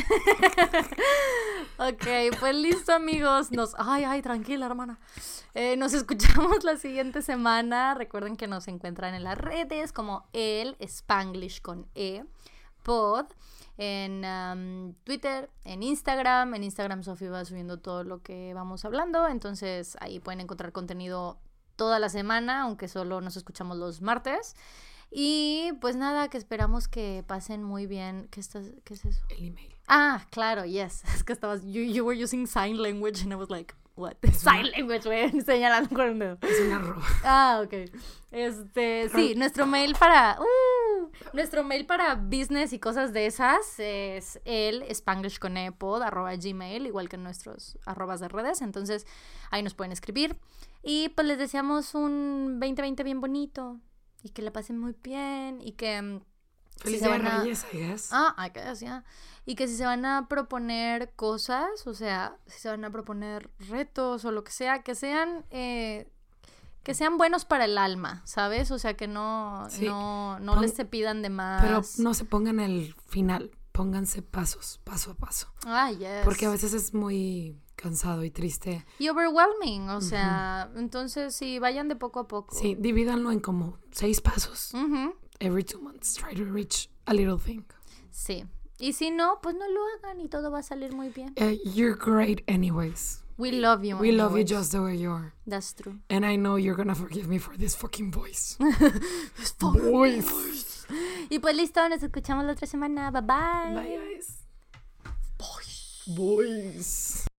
Ok, pues listo, amigos. Nos... Ay, ay, tranquila, hermana. Eh, nos escuchamos la siguiente semana. Recuerden que nos encuentran en las redes como el Spanglish con E pod, en um, Twitter, en Instagram. En Instagram Sofi va subiendo todo lo que vamos hablando. Entonces ahí pueden encontrar contenido toda la semana, aunque solo nos escuchamos los martes. Y pues nada, que esperamos que pasen muy bien. ¿Qué, estás, ¿qué es eso? El email. Ah, claro, yes. Es que estabas, you, you were using sign language and I was like, what? Es Sign una... language, güey, señalando con el dedo. Es una arroba. Ah, ok. Este, sí, nuestro mail para, uh, nuestro mail para business y cosas de esas es el spanglishconepod arroba gmail, igual que nuestros arrobas de redes. Entonces, ahí nos pueden escribir. Y pues les deseamos un veinte veinte bien bonito. Y que la pasen muy bien. Y que... Feliz si Día de a... Reyes, I guess. Ah, I guess, yeah. Y que si se van a proponer cosas, o sea, si se van a proponer retos o lo que sea, que sean, eh, que sean buenos para el alma, ¿sabes? O sea, que no, Sí. no, no Pon- les se pidan de más. Pero no se pongan el final, pónganse pasos, paso a paso. Ah, yes. Porque a veces es muy cansado y triste. Y overwhelming, o sea, entonces sí, vayan de poco a poco. Sí, divídanlo en como seis pasos. Ujú. Every two months, try to reach a little thing. Sí. Y si no, pues no lo hagan y todo va a salir muy bien. Uh, you're great anyways. We love you. We love you anyways. just the way you are. That's true. And I know you're gonna forgive me for this fucking voice. Voice. Y pues listo, nos escuchamos la otra semana. Bye bye. Bye, guys. Boys. Boys.